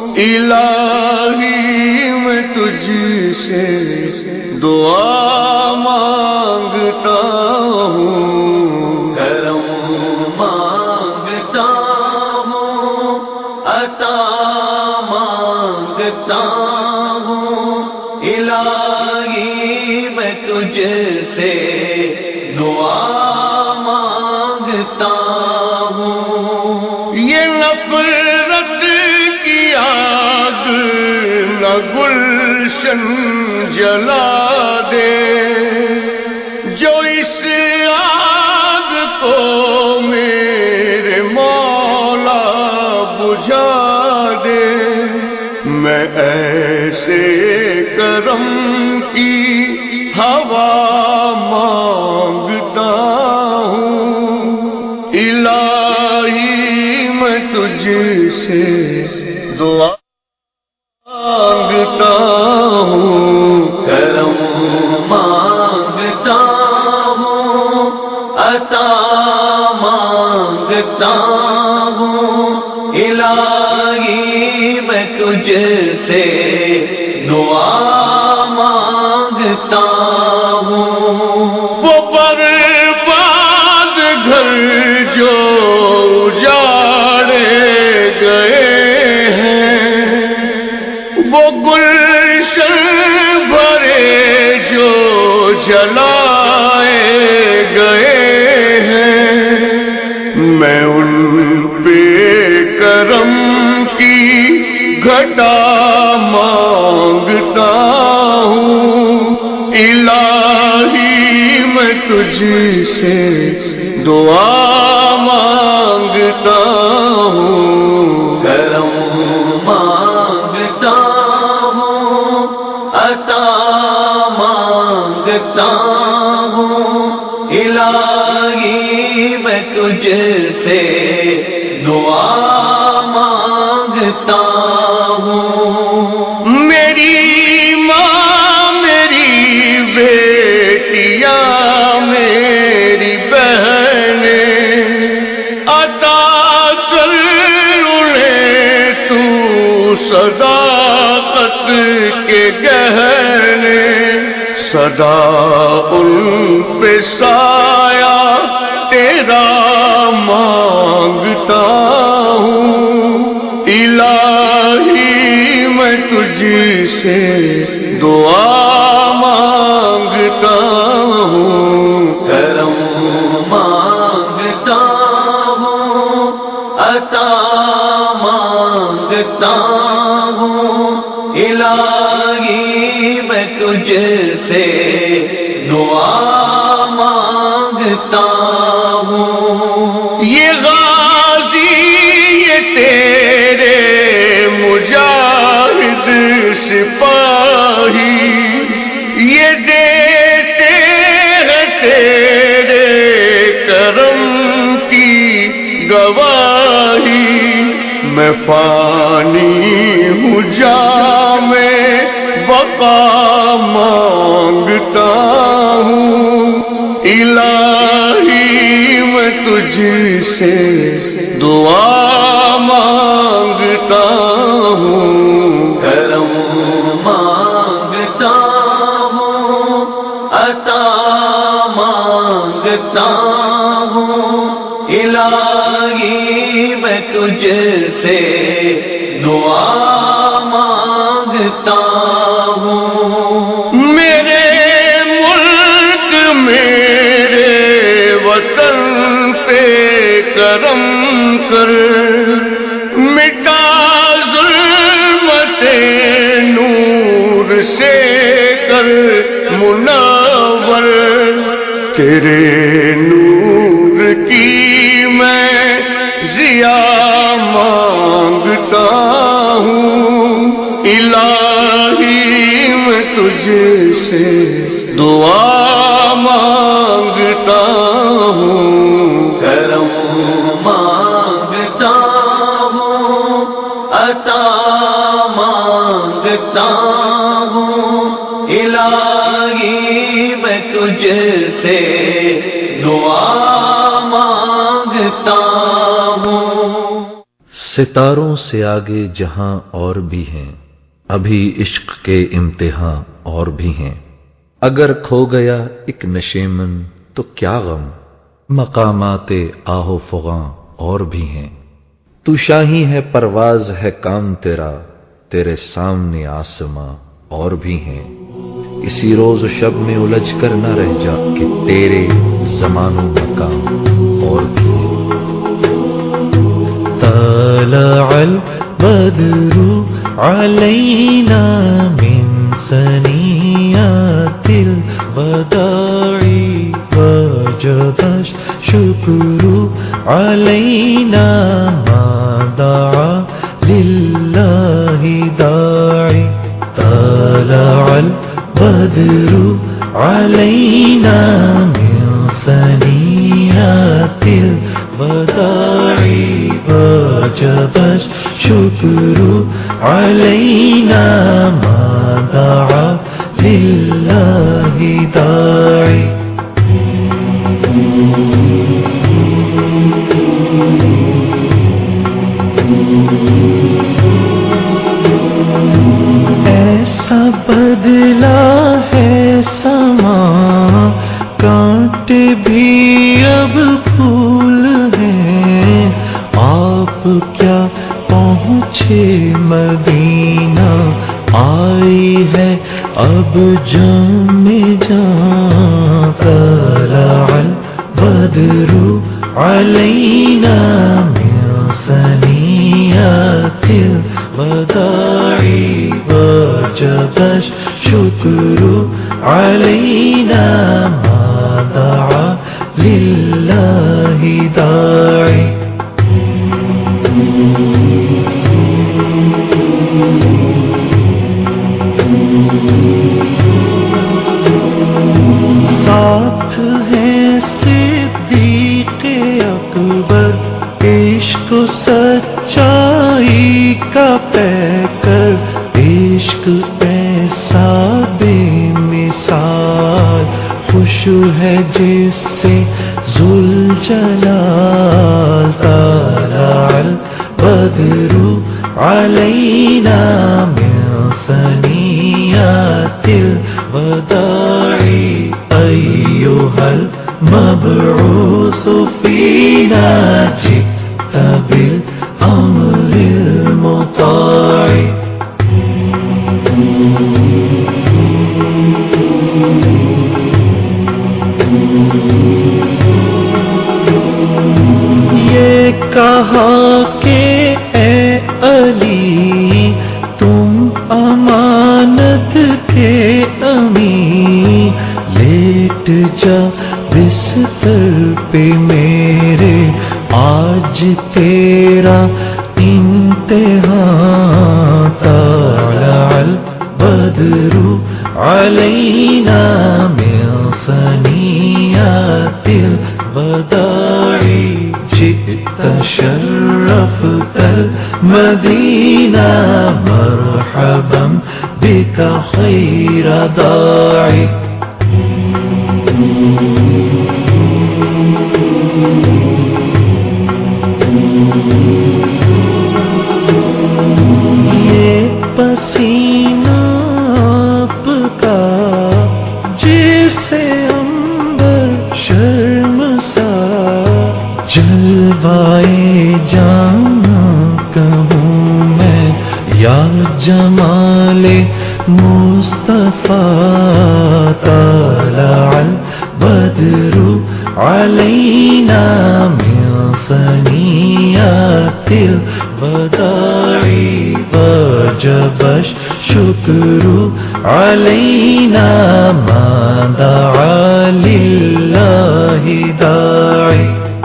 الہی میں تجھ سے دعا مانگتا ہوں کرم مانگتا ہوں عطا مانگتا ہوں الہی میں تجھ سے دعا مانگتا ہوں یہ نفرت کی آگ نہ گلشن جلا دے جو اس آگ کو میرے مولا بجھا دے میں ایسے کرم کی ہوا مانگتا ہوں الہی میں تجھ سے دعا مانگتا ہوں کرم مانگتا ہوں عطا مانگتا ہوں الہی میں تجھ سے دعا مانگتا ہوں وہ برباد گھر جو اجاڑے گئے ہیں وہ گلشن بھرے جو جلائے گئے ہیں میں ان پہ کرم کی گھٹا مانگتا ہوں الہی میں تجھ سے دعا مانگتا ہوں کرم مانگتا ہوں عطا مانگتا ہوں الہی میں تجھ سے دعا مانگتا ہوں میری ماں میری بیٹیاں میری بہنیں عطا کر انہیں تو صداقت کے گہنے صدا ان پہ سایہ تیرا مانگتا ہوں الہی میں تجھ سے دعا مانگتا ہوں کرم مانگتا ہوں عطا مانگتا ہوں الہی میں تجھ سے دعا مانگتا ہوں یہ غازی یہ تیرے مجاہد سپاہی یہ دیتے ہیں تیرے کرم کی گواہی میں فانی ہوں جام بقا مانگتا ہوں الہی میں تجھ سے دعا مانگتا ہوں کرم مانگتا ہوں عطا مانگتا ہوں الہی میں تجھ سے دعا مانگتا ہوں میرے ملک میرے وطن پہ کرم کر مٹا ظلمت نور سے کر منور تیرے نور کی میں ضیا مانگتا ہوں الہی میں تجھ سے دعا مانگتا ہوں کرم مانگتا ہوں عطا مانگتا ہوں الہی میں تجھ سے دعا مانگتا ہوں ستاروں سے آگے جہاں اور بھی ہیں ابھی عشق کے امتحان اور بھی ہیں اگر کھو گیا ایک نشیمن تو کیا غم مقامات آہو فغاں اور بھی ہیں تو شاہی ہے پرواز ہے کام تیرا تیرے سامنے آسماں اور بھی ہیں اسی روز و شب میں الجھ کر نہ رہ جا کہ تیرے زمان و مقام اور بھی ہیں طلع البدر علینا من ثنیات الوداع وجب الشکر علینا ما دعا للہ داعی طلع البدر علینا من ثنیات الوداع وجب الشکر علینا ما دعا للہ داعی ایسا بدلا ہے سما کانٹے بھی اب پھول ہیں آپ کیا پہنچے مدینہ آئی ہے اب جام جان طلع البدر علینا من ثنیات الوداع وجب الشکر علینا ما دعا للہ داعی ساتھ ہے صدیق اکبر عشق و سچائی کا پیکر عشق ایسا بے مثال خوش ہے جس سے ذوالجلال طلع البدر علینا من ثنیات الوداع أيها المبعوث فينا جئت بالأمر المطاع یہ کہا کہ اے علی تم امانت کے امین لیٹ جا بستر پہ میرے آج تیرا امتحان طلع البدر علینا من ثنیات الوداع جئت شرفت المدینہ مرحبا بك خیر داعی یہ پسینہ آپ کا جسے انبر شرمسا جلوائے جانا کہوں میں یا جمال مصطفیٰ طلع البدر علینا من ثنیات الوداع وجب الشکر علینا ما دعا للہ داعی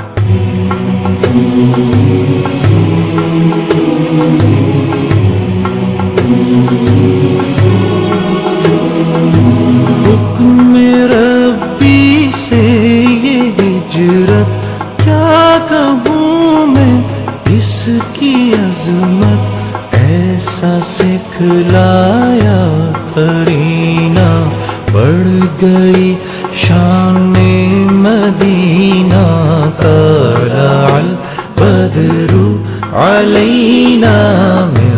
حکم ربی سے یہ ہجرت کیا کہوں میں اس کی عظمت ایسا سکھلایا قرینہ بڑھ گئی شان مدینہ طلع البدر علینا من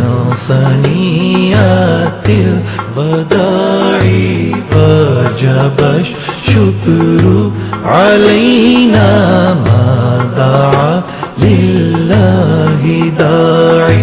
ثنیات الوداع وجب الشکر علینا ما دعا للہ داعی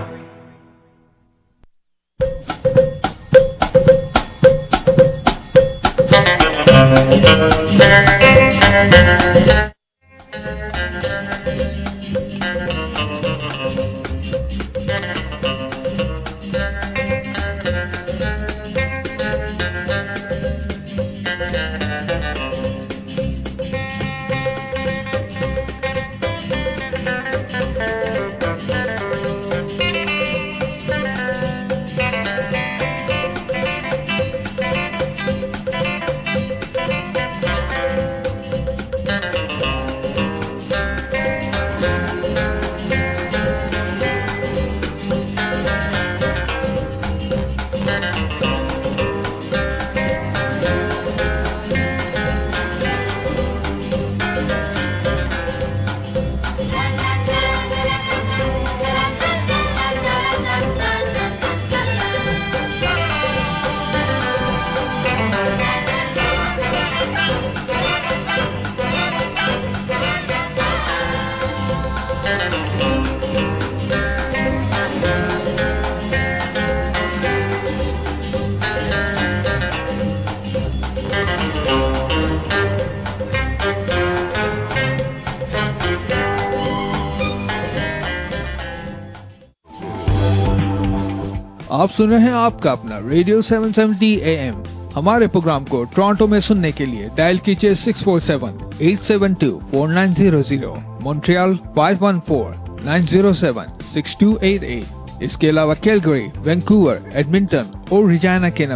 آپ سن رہے ہیں آپ کا اپنا radio seven seventy A M. ہمارے پروگرام کو ٹورانٹو میں سننے کے لیے ڈائل کیجیے six four seven eight seven two four nine zero zero Montreal five one four nine zero seven six two eight eight. اس کے علاوہ کیلگری، وینکوور، ایڈمنٹن اور ریجائنا کے